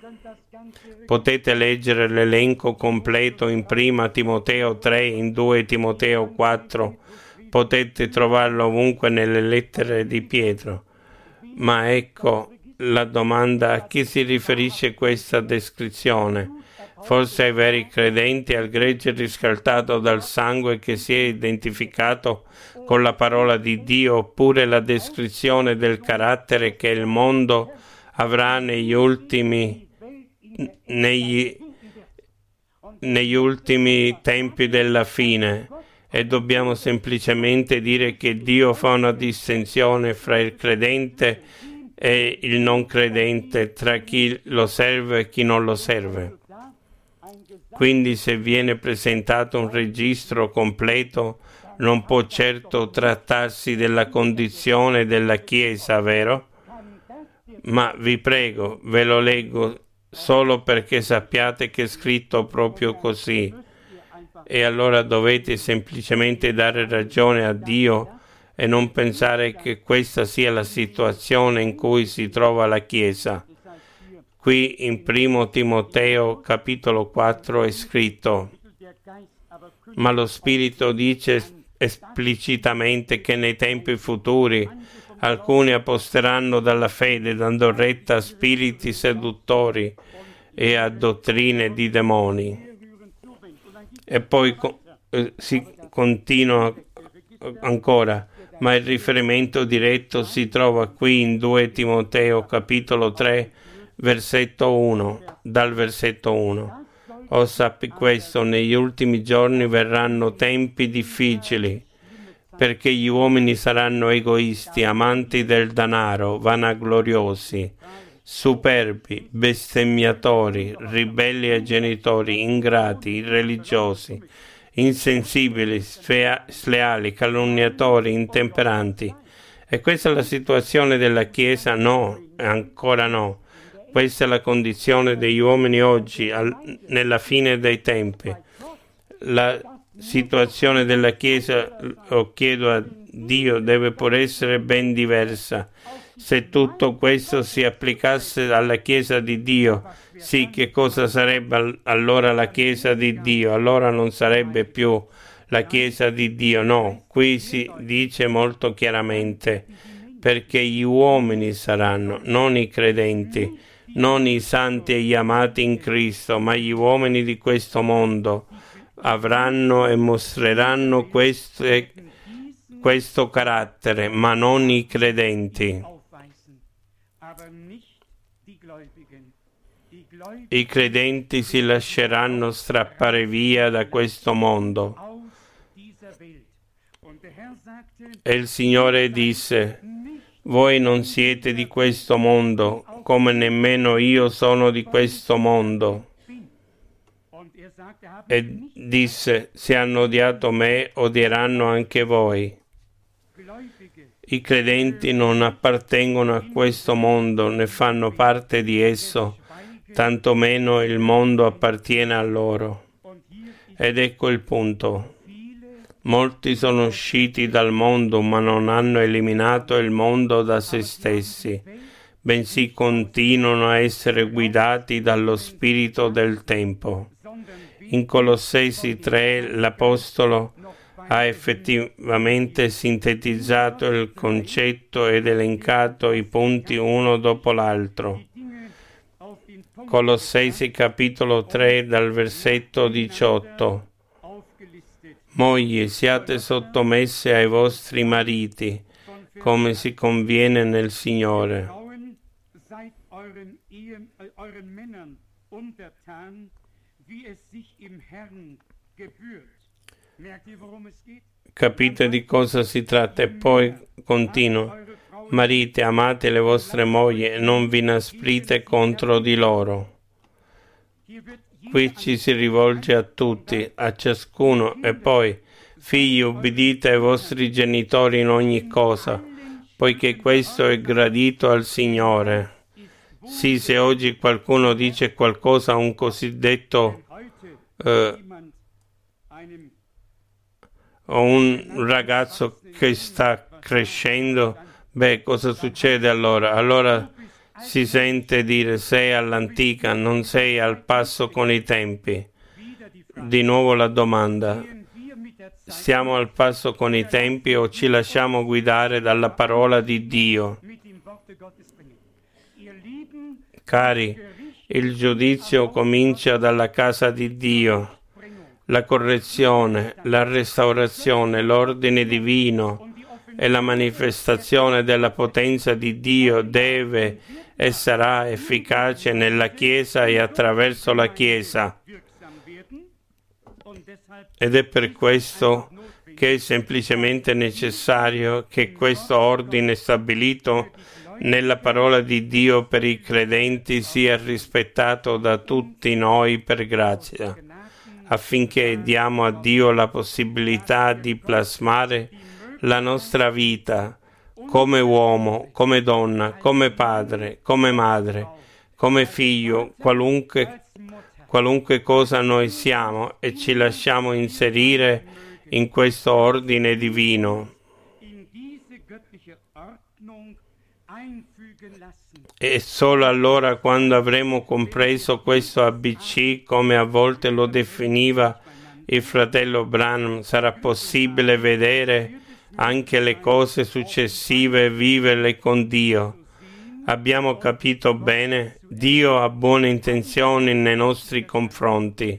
Potete leggere l'elenco completo in prima Timoteo tre, in due Timoteo quattro, potete trovarlo ovunque nelle lettere di Pietro. Ma ecco la domanda: a chi si riferisce questa descrizione? Forse ai veri credenti, al gregge riscaldato dal sangue che si è identificato con la parola di Dio, oppure la descrizione del carattere che il mondo avrà negli ultimi negli, negli ultimi tempi della fine. E dobbiamo semplicemente dire che Dio fa una distinzione fra il credente e il non credente, tra chi lo serve e chi non lo serve. Quindi se viene presentato un registro completo, non può certo trattarsi della condizione della Chiesa, vero? Ma vi prego, ve lo leggo solo perché sappiate che è scritto proprio così. E allora dovete semplicemente dare ragione a Dio e non pensare che questa sia la situazione in cui si trova la Chiesa. Qui in primo Timoteo capitolo quattro è scritto: ma lo Spirito dice esplicitamente che nei tempi futuri alcuni aposteranno dalla fede, dando retta a spiriti seduttori e a dottrine di demoni. E poi eh, si continua ancora, ma il riferimento diretto si trova qui in due Timoteo capitolo tre, versetto uno, dal versetto uno. O sappi questo, negli ultimi giorni verranno tempi difficili, perché gli uomini saranno egoisti, amanti del denaro, vanagloriosi, superbi, bestemmiatori, ribelli ai genitori, ingrati, irreligiosi, insensibili, sfea- sleali, calunniatori, intemperanti. E questa è la situazione della Chiesa? No, ancora no. Questa è la condizione degli uomini oggi, al, nella fine dei tempi. La situazione della Chiesa, lo chiedo a Dio, deve pur essere ben diversa. Se tutto questo si applicasse alla Chiesa di Dio, sì, che cosa sarebbe allora la Chiesa di Dio? Allora non sarebbe più la Chiesa di Dio, no. Qui si dice molto chiaramente, perché gli uomini saranno, non i credenti, non i santi e gli amati in Cristo, ma gli uomini di questo mondo avranno e mostreranno queste, questo carattere, ma non i credenti. I credenti si lasceranno strappare via da questo mondo. E il Signore disse: voi non siete di questo mondo, come nemmeno io sono di questo mondo. E disse: se hanno odiato me, odieranno anche voi. I credenti non appartengono a questo mondo, né fanno parte di esso, tantomeno il mondo appartiene a loro. Ed ecco il punto. Molti sono usciti dal mondo, ma non hanno eliminato il mondo da se stessi, bensì continuano a essere guidati dallo spirito del tempo. In Colossesi tre l'Apostolo ha effettivamente sintetizzato il concetto ed elencato i punti uno dopo l'altro. Colossesi capitolo tre dal versetto diciotto. Mogli, siate sottomesse ai vostri mariti, come si conviene nel Signore. Capite di cosa si tratta? E poi continua. Mariti, amate le vostre mogli e non vi inasprite contro di loro. Qui ci si rivolge a tutti, a ciascuno, e poi, figli, ubbidite ai vostri genitori in ogni cosa, poiché questo è gradito al Signore. Sì, se oggi qualcuno dice qualcosa a un cosiddetto eh, o un ragazzo che sta crescendo, beh, cosa succede allora? Allora si sente dire sei all'antica, non sei al passo con i tempi. Di nuovo la domanda: stiamo al passo con i tempi o ci lasciamo guidare dalla parola di Dio? Cari, il giudizio comincia dalla casa di Dio. La correzione, la restaurazione, l'ordine divino e la manifestazione della potenza di Dio deve e sarà efficace nella Chiesa e attraverso la Chiesa. Ed è per questo che è semplicemente necessario che questo ordine stabilito nella parola di Dio per i credenti sia rispettato da tutti noi per grazia, affinché diamo a Dio la possibilità di plasmare la nostra vita come uomo, come donna, come padre, come madre, come figlio, qualunque, qualunque cosa noi siamo, e ci lasciamo inserire in questo ordine divino. E solo allora, quando avremo compreso questo A B C, come a volte lo definiva il fratello Branham, sarà possibile vedere anche le cose successive e viverle con Dio. Abbiamo capito bene? Dio ha buone intenzioni nei nostri confronti.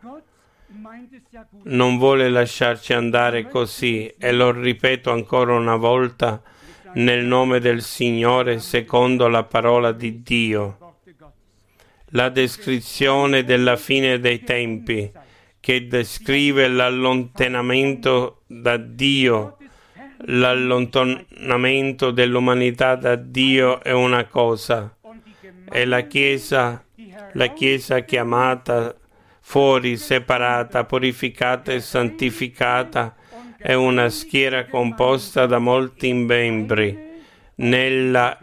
Non vuole lasciarci andare così, e lo ripeto ancora una volta, nel nome del Signore, secondo la parola di Dio. La descrizione della fine dei tempi, che descrive l'allontanamento da Dio, l'allontanamento dell'umanità da Dio è una cosa, e la Chiesa, la Chiesa chiamata fuori, separata, purificata e santificata, è una schiera composta da molti membri. Nella,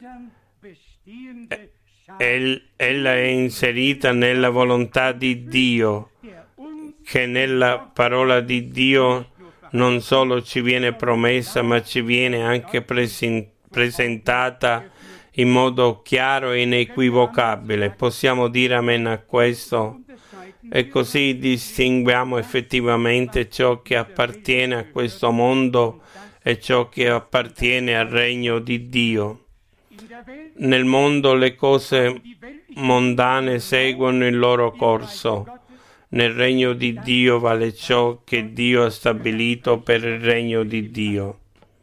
el, ella è inserita nella volontà di Dio, che nella parola di Dio non solo ci viene promessa, ma ci viene anche presen- presentata in modo chiaro e inequivocabile. Possiamo dire amen a questo? E così distinguiamo effettivamente ciò che appartiene a questo mondo e ciò che appartiene al regno di Dio. Nel mondo le cose mondane seguono il loro corso. Nel regno di Dio vale ciò che Dio ha stabilito per il regno di Dio.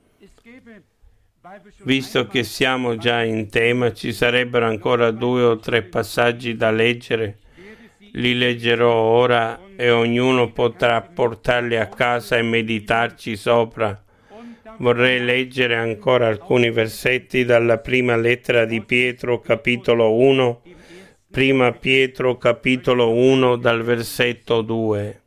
Visto che siamo già in tema, ci sarebbero ancora due o tre passaggi da leggere. Li leggerò ora e ognuno potrà portarli a casa e meditarci sopra. Vorrei leggere ancora alcuni versetti dalla prima lettera di Pietro, capitolo uno. Prima Pietro, capitolo uno, dal versetto due.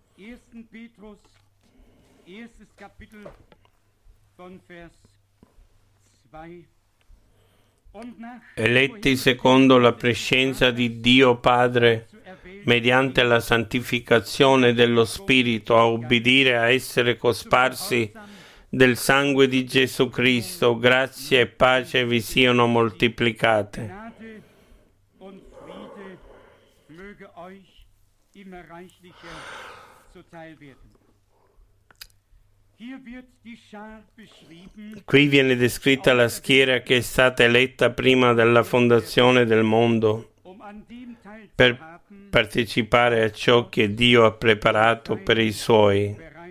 Eletti secondo la prescienza di Dio Padre, mediante la santificazione dello Spirito, a obbedire, a essere cosparsi del sangue di Gesù Cristo, grazia e pace vi siano moltiplicate. Qui viene descritta la schiera che è stata eletta prima della fondazione del mondo per partecipare a ciò che Dio ha preparato per i Suoi,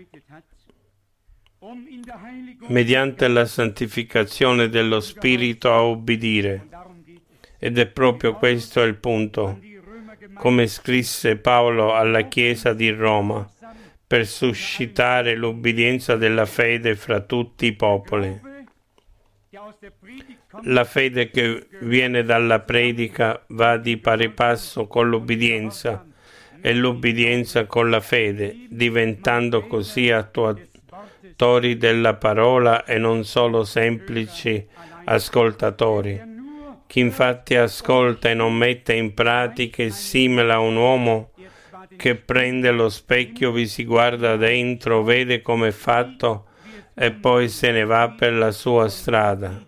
mediante la santificazione dello Spirito a obbedire. Ed è proprio questo il punto, come scrisse Paolo alla Chiesa di Roma, per suscitare l'obbedienza della fede fra tutti i popoli. La fede che viene dalla predica va di pari passo con l'obbedienza e l'obbedienza con la fede, diventando così attua- conduttori della parola e non solo semplici ascoltatori. Chi infatti ascolta e non mette in pratica è simile a un uomo che prende lo specchio, vi si guarda dentro, vede come è fatto e poi se ne va per la sua strada.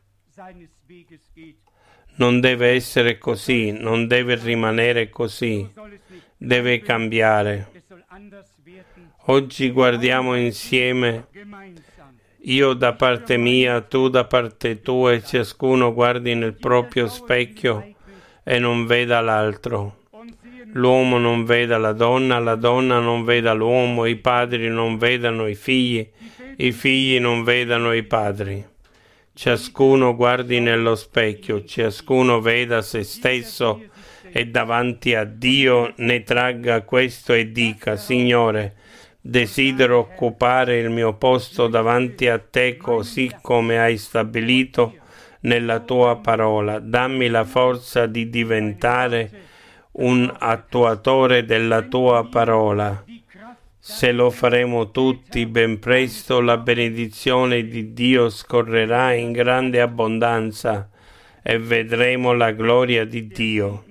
Non deve essere così, non deve rimanere così, deve cambiare. Oggi guardiamo insieme, io da parte mia, tu da parte tua, e ciascuno guardi nel proprio specchio e non veda l'altro. L'uomo non veda la donna, la donna non veda l'uomo, i padri non vedano i figli, i figli non vedano i padri. Ciascuno guardi nello specchio, ciascuno veda se stesso e davanti a Dio ne tragga questo e dica: Signore, desidero occupare il mio posto davanti a te così come hai stabilito nella tua parola. Dammi la forza di diventare un attuatore della tua parola. Se lo faremo tutti, ben presto la benedizione di Dio scorrerà in grande abbondanza e vedremo la gloria di Dio.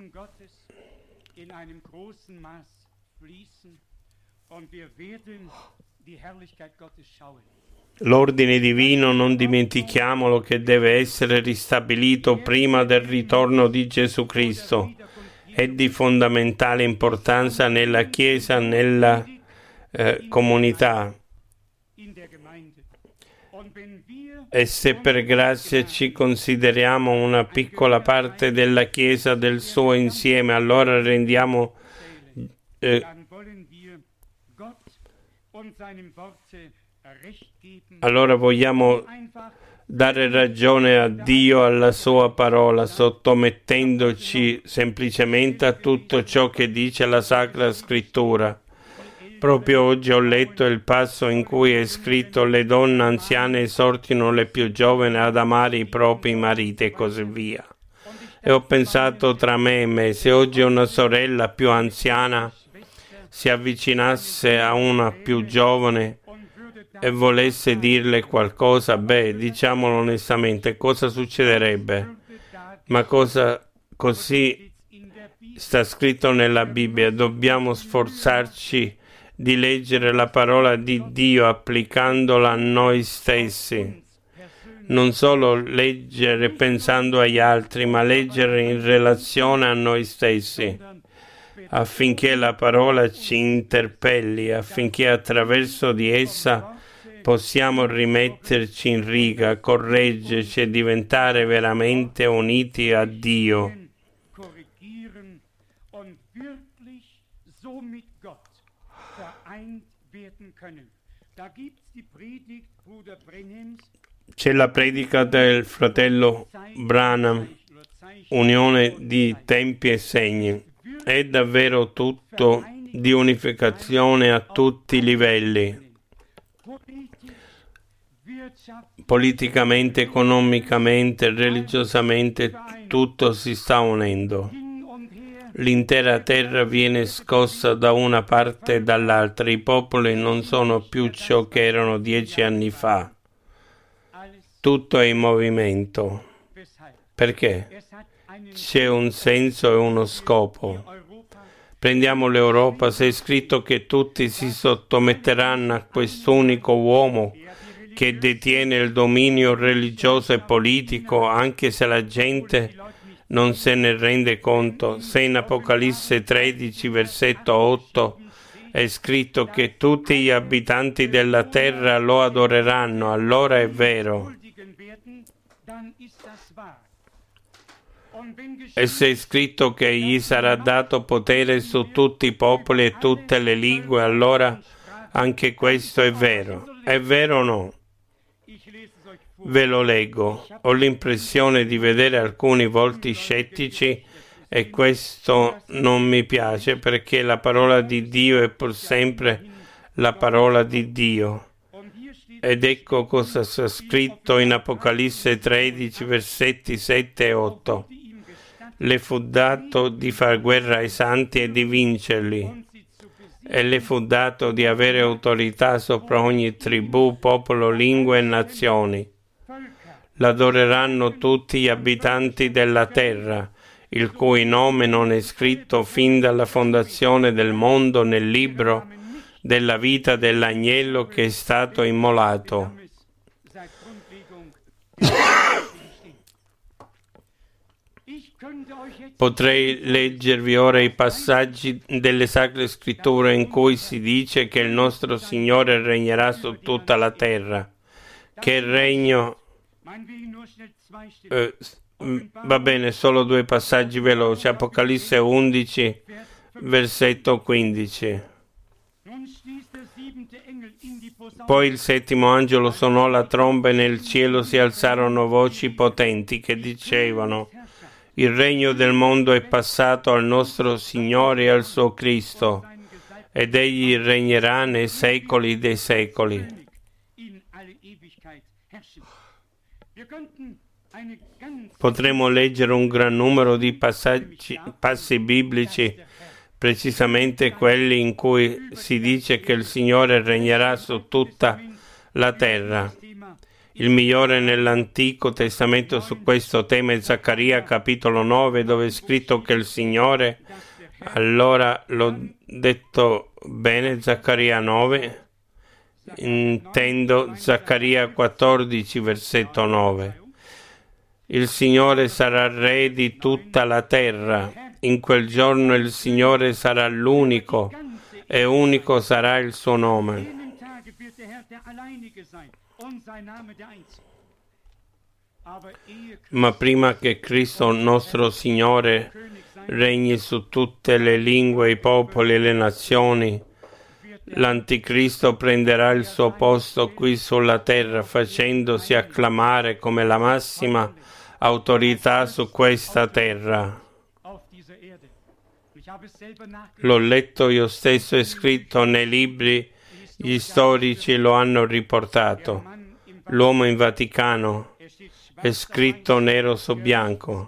L'ordine divino, non dimentichiamolo, che deve essere ristabilito prima del ritorno di Gesù Cristo. È di fondamentale importanza nella Chiesa, nella eh, comunità. E se per grazia ci consideriamo una piccola parte della Chiesa, del suo insieme, allora rendiamo eh, allora vogliamo dare ragione a Dio, alla sua parola, sottomettendoci semplicemente a tutto ciò che dice la Sacra Scrittura. Proprio oggi ho letto il passo in cui è scritto: le donne anziane esortino le più giovani ad amare i propri mariti e così via. E ho pensato tra me e me, se oggi una sorella più anziana si avvicinasse a una più giovane e volesse dirle qualcosa, beh, diciamolo onestamente, cosa succederebbe? Ma cosa così sta scritto nella Bibbia. Dobbiamo sforzarci di leggere la parola di Dio applicandola a noi stessi. Non solo leggere pensando agli altri, ma leggere in relazione a noi stessi, affinché la parola ci interpelli, affinché attraverso di essa possiamo rimetterci in riga, correggerci e diventare veramente uniti a Dio. C'è la predica del fratello Branham, unione di tempi e segni. È davvero tutto di unificazione a tutti i livelli. Politicamente, economicamente, religiosamente, tutto si sta unendo. L'intera terra viene scossa da una parte e dall'altra. I popoli non sono più ciò che erano dieci anni fa. Tutto è in movimento. Perché? C'è un senso e uno scopo. Prendiamo l'Europa, se è scritto che tutti si sottometteranno a quest'unico uomo che detiene il dominio religioso e politico, anche se la gente non se ne rende conto. Se in Apocalisse tredici, versetto otto, è scritto che tutti gli abitanti della terra lo adoreranno, allora è vero. E se è scritto che gli sarà dato potere su tutti i popoli e tutte le lingue, allora anche questo è vero. È vero o no? Ve lo leggo. Ho l'impressione di vedere alcuni volti scettici e questo non mi piace, perché la parola di Dio è pur sempre la parola di Dio. Ed ecco cosa sta scritto in Apocalisse tredici, versetti sette e otto. Le fu dato di far guerra ai santi e di vincerli, e le fu dato di avere autorità sopra ogni tribù, popolo, lingua e nazioni. L'adoreranno tutti gli abitanti della terra, il cui nome non è scritto fin dalla fondazione del mondo nel libro della vita dell'agnello che è stato immolato. Potrei leggervi ora i passaggi delle Sacre Scritture in cui si dice che il nostro Signore regnerà su tutta la terra. Che regno... Eh, va bene, solo due passaggi veloci. Apocalisse undici, versetto quindici. Poi il settimo angelo suonò la tromba e nel cielo si alzarono voci potenti che dicevano: il regno del mondo è passato al nostro Signore e al suo Cristo, ed egli regnerà nei secoli dei secoli. Potremmo leggere un gran numero di passaggi, passi biblici, precisamente quelli in cui si dice che il Signore regnerà su tutta la terra. Il migliore nell'Antico Testamento su questo tema è Zaccaria capitolo nove, dove è scritto che il Signore, allora l'ho detto bene, Zaccaria nove, intendo Zaccaria quattordici, versetto nove. Il Signore sarà re di tutta la terra. In quel giorno il Signore sarà l'unico e unico sarà il suo nome. Ma prima che Cristo, nostro Signore, regni su tutte le lingue, i popoli e le nazioni, l'Anticristo prenderà il suo posto qui sulla terra, facendosi acclamare come la massima autorità su questa terra. L'ho letto io stesso, è scritto nei libri, gli storici lo hanno riportato. L'uomo in Vaticano è scritto nero su bianco.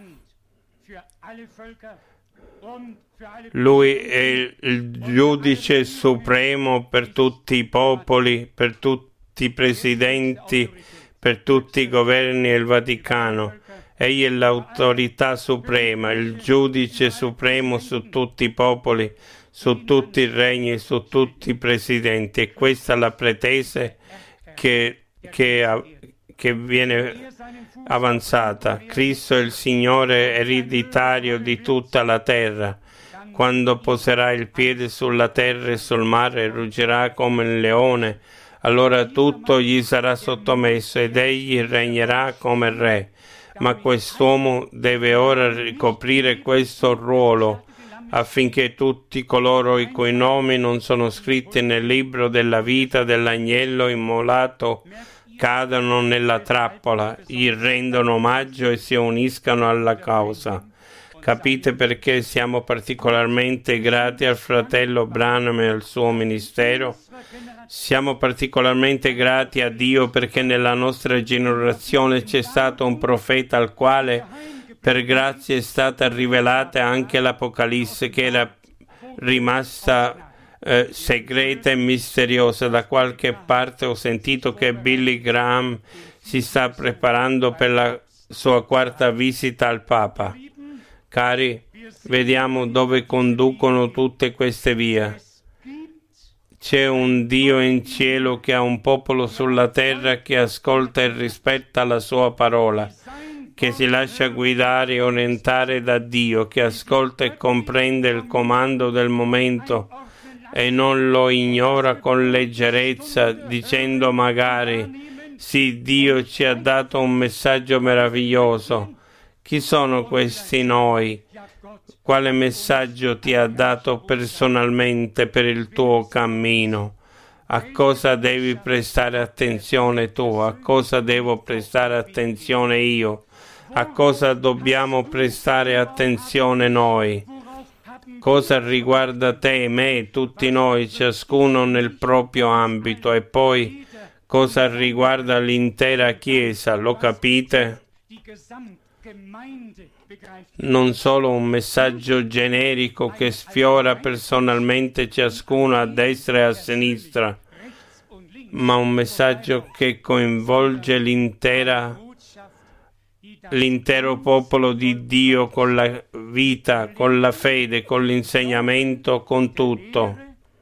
Lui è il giudice supremo per tutti i popoli, per tutti i presidenti, per tutti i governi e il Vaticano. Egli è l'autorità suprema, il giudice supremo su tutti i popoli, su tutti i regni, su tutti i presidenti. E questa è la pretesa che, che, che viene avanzata. Cristo è il Signore ereditario di tutta la terra. Quando poserà il piede sulla terra e sul mare, ruggirà come il leone. Allora tutto gli sarà sottomesso ed egli regnerà come re. Ma quest'uomo deve ora ricoprire questo ruolo affinché tutti coloro i cui nomi non sono scritti nel libro della vita dell'agnello immolato cadano nella trappola, gli rendono omaggio e si uniscano alla causa. Capite perché siamo particolarmente grati al fratello Branham e al suo ministero? Siamo particolarmente grati a Dio perché nella nostra generazione c'è stato un profeta al quale per grazia è stata rivelata anche l'Apocalisse, che era rimasta eh, segreta e misteriosa. Da qualche parte ho sentito che Billy Graham si sta preparando per la sua quarta visita al Papa. Cari, vediamo dove conducono tutte queste vie. C'è un Dio in cielo che ha un popolo sulla terra che ascolta e rispetta la sua parola, che si lascia guidare e orientare da Dio, che ascolta e comprende il comando del momento e non lo ignora con leggerezza, dicendo magari: sì, Dio ci ha dato un messaggio meraviglioso. Chi sono questi noi? Quale messaggio ti ha dato personalmente per il tuo cammino? A cosa devi prestare attenzione tu? A cosa devo prestare attenzione io? A cosa dobbiamo prestare attenzione noi? Cosa riguarda te, me, tutti noi, ciascuno nel proprio ambito, e poi cosa riguarda l'intera Chiesa? Lo capite? non solo un messaggio generico che sfiora personalmente ciascuno a destra e a sinistra, ma un messaggio che coinvolge l'intera, l'intero popolo di Dio con la vita, con la fede, con l'insegnamento, con tutto.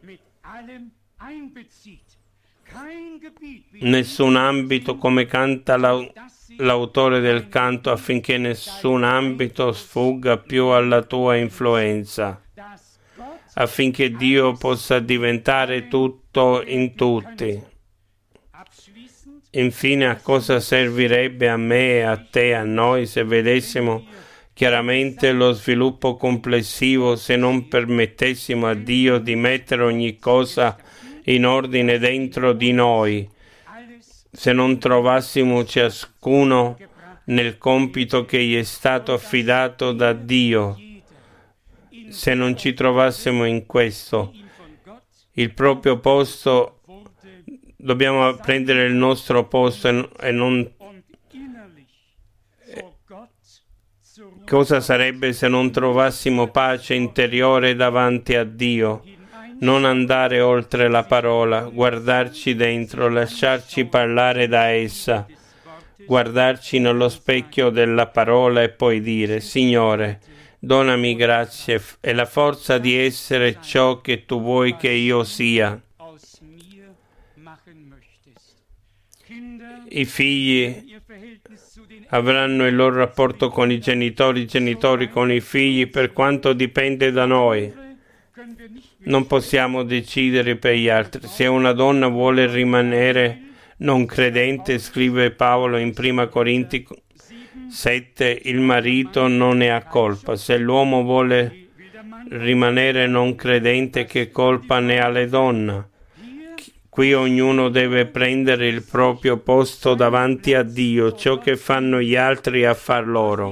Nessun ambito, come canta l'autore del canto, affinché nessun ambito sfugga più alla tua influenza, affinché Dio possa diventare tutto in tutti. Infine, a cosa servirebbe a me e a te, a noi, se vedessimo chiaramente lo sviluppo complessivo, se non permettessimo a Dio di mettere ogni cosa in ordine dentro di noi, se non trovassimo ciascuno nel compito che gli è stato affidato da Dio, se non ci trovassimo in questo, il proprio posto. Dobbiamo prendere il nostro posto e non... Cosa sarebbe se non trovassimo pace interiore davanti a Dio? Non andare oltre la parola, guardarci dentro, lasciarci parlare da essa, guardarci nello specchio della parola e poi dire: Signore, donami grazie e la forza di essere ciò che tu vuoi che io sia. I figli avranno il loro rapporto con i genitori, i genitori con i figli, per quanto dipende da noi. Non possiamo decidere per gli altri. Se una donna vuole rimanere non credente, scrive Paolo in prima Corinzi sette, il marito non ne ha colpa. Se l'uomo vuole rimanere non credente, che colpa ne ha la donna? Qui ognuno deve prendere il proprio posto davanti a Dio, ciò che fanno gli altri a far loro.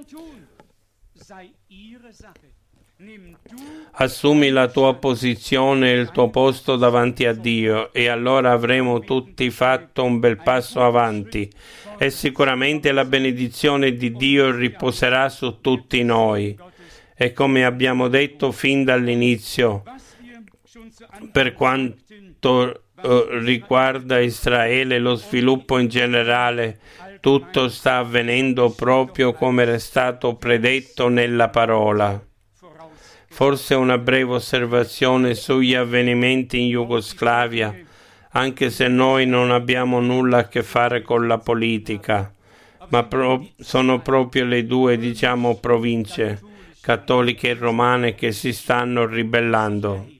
Assumi la tua posizione e il tuo posto davanti a Dio e allora avremo tutti fatto un bel passo avanti e sicuramente la benedizione di Dio riposerà su tutti noi. E come abbiamo detto fin dall'inizio, per quanto uh, riguarda Israele, lo sviluppo in generale, tutto sta avvenendo proprio come era stato predetto nella parola. Forse una breve osservazione sugli avvenimenti in Jugoslavia, anche se noi non abbiamo nulla a che fare con la politica, ma pro- sono proprio le due, diciamo, province, cattoliche e romane, che si stanno ribellando.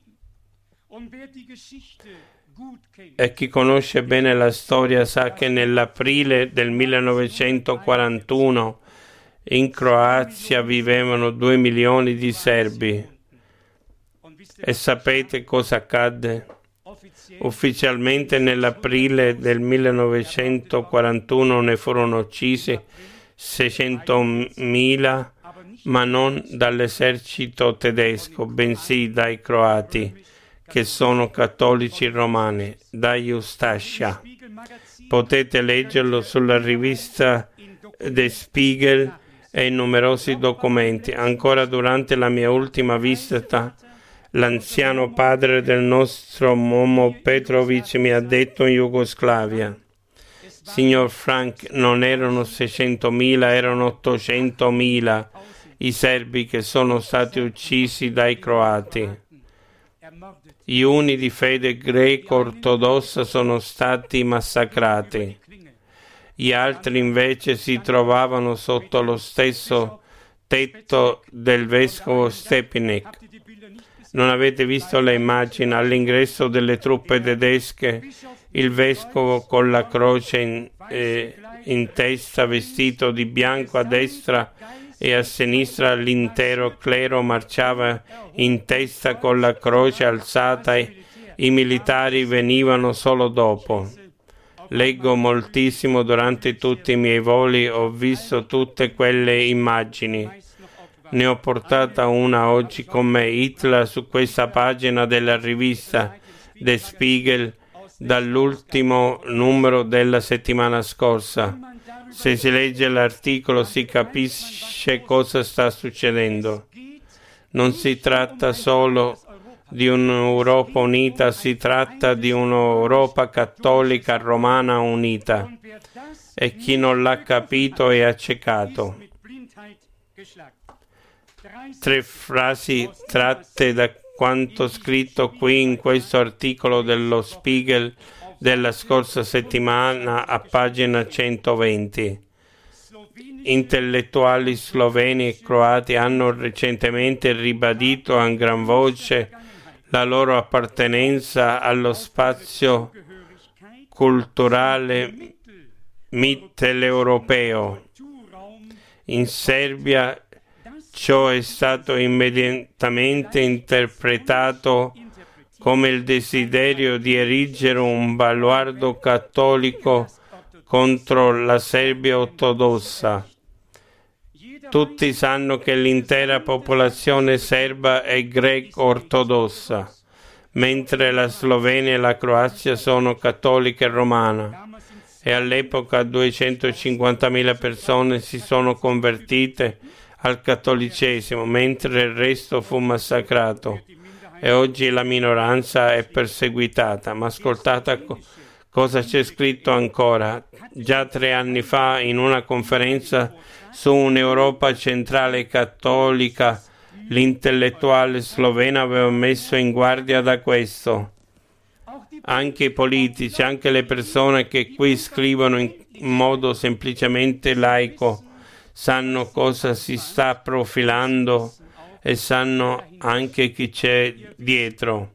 E chi conosce bene la storia sa che nell'aprile del millenovecentoquarantuno in Croazia vivevano due milioni di serbi. E sapete cosa accadde? Ufficialmente nell'aprile del millenovecentoquarantuno ne furono uccisi seicentomila, ma non dall'esercito tedesco, bensì dai croati, che sono cattolici romani, da Ustascia. Potete leggerlo sulla rivista Der Spiegel e in numerosi documenti. Ancora durante la mia ultima visita, l'anziano padre del nostro Momo Petrovic mi ha detto in Jugoslavia: Signor Frank, non erano seicentomila, erano ottocentomila i serbi che sono stati uccisi dai croati. Gli uni di fede greco-ortodossa sono stati massacrati. Gli altri invece si trovavano sotto lo stesso tetto del vescovo Stepanek. Non avete visto le immagini all'ingresso delle truppe tedesche? Il vescovo con la croce in, eh, in testa, vestito di bianco a destra e a sinistra, l'intero clero marciava in testa con la croce alzata e i militari venivano solo dopo. Leggo moltissimo durante tutti i miei voli, ho visto tutte quelle immagini. Ne ho portata una oggi con me, Hitler, su questa pagina della rivista Der Spiegel, dall'ultimo numero della settimana scorsa. Se si legge l'articolo si capisce cosa sta succedendo. Non si tratta solo di un'Europa unita, si tratta di un'Europa cattolica romana unita. E chi non l'ha capito è accecato. Tre frasi tratte da quanto scritto qui in questo articolo dello Spiegel della scorsa settimana a pagina centoventi. Intellettuali sloveni e croati hanno recentemente ribadito a gran voce la loro appartenenza allo spazio culturale mitteleuropeo. In Serbia ciò è stato immediatamente interpretato come il desiderio di erigere un baluardo cattolico contro la Serbia ortodossa. Tutti sanno che l'intera popolazione serba è greco-ortodossa, mentre la Slovenia e la Croazia sono cattolica e romana. E all'epoca duecentocinquantamila persone si sono convertite al cattolicesimo, mentre il resto fu massacrato. E oggi la minoranza è perseguitata. Ma ascoltate co- cosa c'è scritto ancora. Già tre anni fa, in una conferenza su un'Europa centrale cattolica, l'intellettuale sloveno aveva messo in guardia da questo. Anche i politici, anche le persone che qui scrivono in modo semplicemente laico, sanno cosa si sta profilando e sanno anche chi c'è dietro.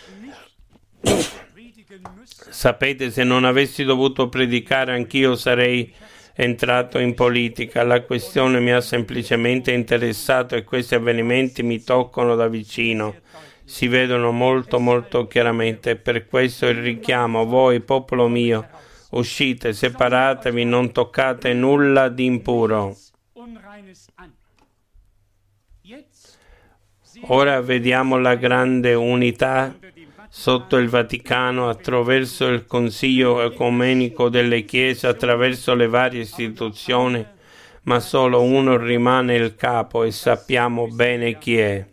Sapete, se non avessi dovuto predicare, anch'io sarei entrato in politica. La questione mi ha semplicemente interessato e questi avvenimenti mi toccano da vicino. Si vedono molto molto chiaramente. Per questo il richiamo: voi, popolo mio, uscite, separatevi, non toccate nulla di impuro. Ora vediamo la grande unità sotto il Vaticano, attraverso il Consiglio ecumenico delle Chiese, attraverso le varie istituzioni, ma solo uno rimane il capo e sappiamo bene chi è.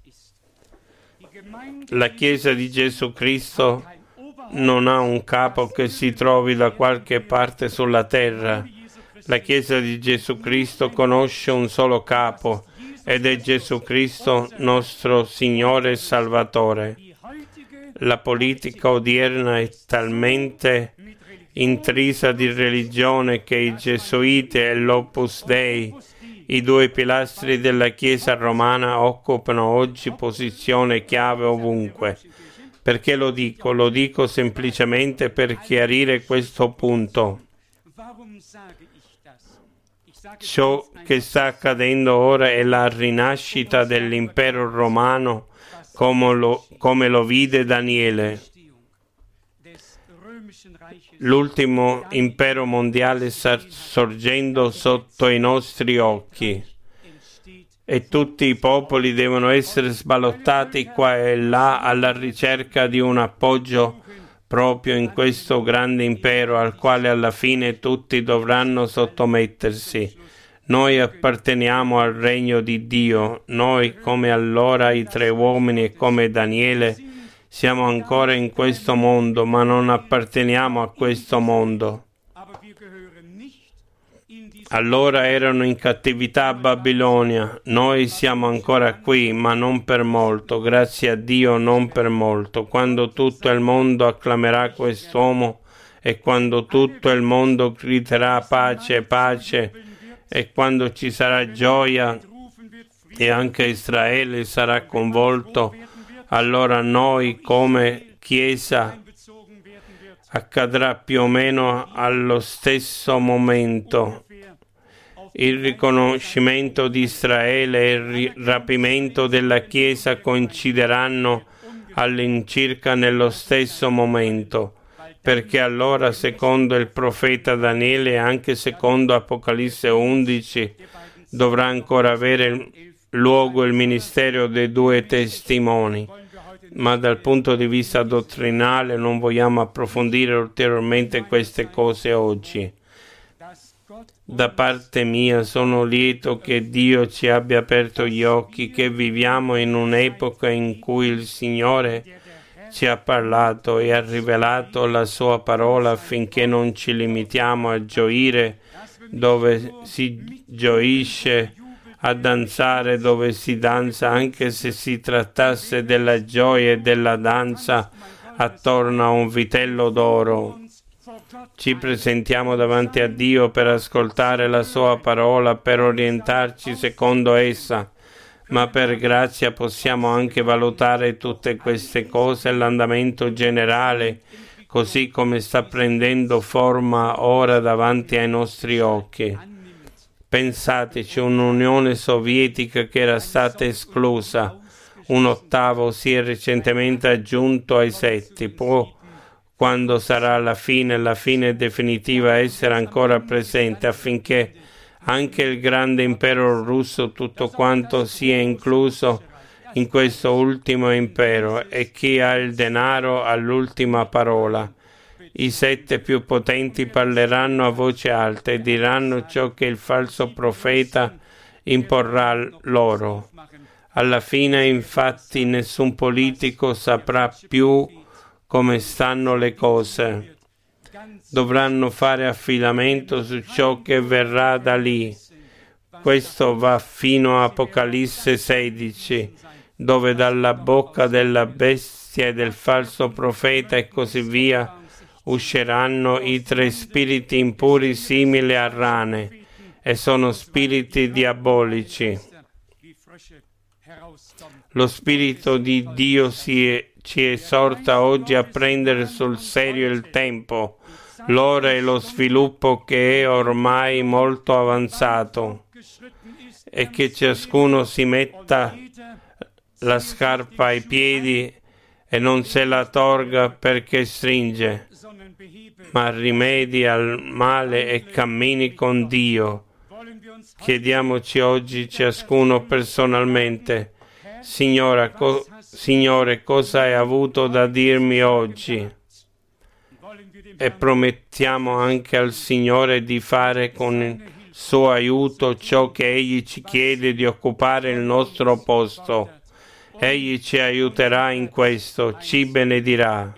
La Chiesa di Gesù Cristo non ha un capo che si trovi da qualche parte sulla terra. La Chiesa di Gesù Cristo conosce un solo capo ed è Gesù Cristo, nostro Signore e Salvatore. La politica odierna è talmente intrisa di religione che i Gesuiti e l'Opus Dei, i due pilastri della Chiesa romana, occupano oggi posizione chiave ovunque. Perché lo dico? Lo dico semplicemente per chiarire questo punto. Ciò che sta accadendo ora è la rinascita dell'impero romano come lo, come lo vide Daniele. L'ultimo impero mondiale sta sorgendo sotto i nostri occhi e tutti i popoli devono essere sballottati qua e là alla ricerca di un appoggio proprio in questo grande impero al quale alla fine tutti dovranno sottomettersi. Noi apparteniamo al regno di Dio. Noi, come allora i tre uomini e come Daniele, siamo ancora in questo mondo, ma non apparteniamo a questo mondo. Allora erano in cattività a Babilonia. Noi siamo ancora qui, ma non per molto. Grazie a Dio, non per molto. Quando tutto il mondo acclamerà quest'uomo e quando tutto il mondo griderà pace, pace, e quando ci sarà gioia e anche Israele sarà coinvolto, allora noi come Chiesa accadrà più o meno allo stesso momento. Il riconoscimento di Israele e il rapimento della Chiesa coincideranno all'incirca nello stesso momento, perché allora, secondo il profeta Daniele e anche secondo Apocalisse undici, dovrà ancora avere luogo il ministero dei due testimoni. Ma dal punto di vista dottrinale non vogliamo approfondire ulteriormente queste cose oggi. Da parte mia sono lieto che Dio ci abbia aperto gli occhi, che viviamo in un'epoca in cui il Signore ci ha parlato e ha rivelato la sua parola affinché non ci limitiamo a gioire dove si gioisce, a danzare dove si danza, anche se si trattasse della gioia e della danza attorno a un vitello d'oro. Ci presentiamo davanti a Dio per ascoltare la sua parola, per orientarci secondo essa, ma per grazia possiamo anche valutare tutte queste cose e l'andamento generale, così come sta prendendo forma ora davanti ai nostri occhi. Pensateci, un'Unione Sovietica che era stata esclusa, un ottavo si è recentemente aggiunto ai sette, può, quando sarà la fine, la fine definitiva, essere ancora presente affinché anche il grande impero russo, tutto quanto sia incluso in questo ultimo impero, e chi ha il denaro ha l'ultima parola. I sette più potenti parleranno a voce alta e diranno ciò che il falso profeta imporrà loro. Alla fine, infatti, nessun politico saprà più come stanno le cose. Dovranno fare affidamento su ciò che verrà da lì. Questo va fino a Apocalisse sedici, dove dalla bocca della bestia e del falso profeta e così via usciranno i tre spiriti impuri simili a rane, e sono spiriti diabolici. Lo Spirito di Dio si, ci esorta oggi a prendere sul serio il tempo, l'ora e lo sviluppo che è ormai molto avanzato, e che ciascuno si metta la scarpa ai piedi e non se la tolga perché stringe, ma rimedi al male e cammini con Dio. Chiediamoci oggi ciascuno personalmente: Signora, co- Signore, cosa hai avuto da dirmi oggi? E promettiamo anche al Signore di fare con il suo aiuto ciò che Egli ci chiede, di occupare il nostro posto. Egli ci aiuterà in questo, ci benedirà.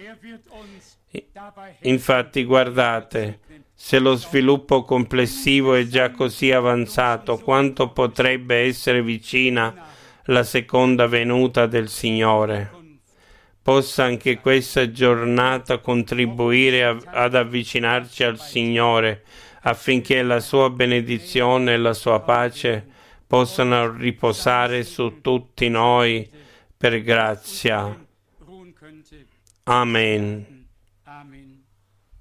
Infatti, guardate, se lo sviluppo complessivo è già così avanzato, quanto potrebbe essere vicina la seconda venuta del Signore. Possa anche questa giornata contribuire a, ad avvicinarci al Signore, affinché la sua benedizione e la sua pace possano riposare su tutti noi per grazia. Amen.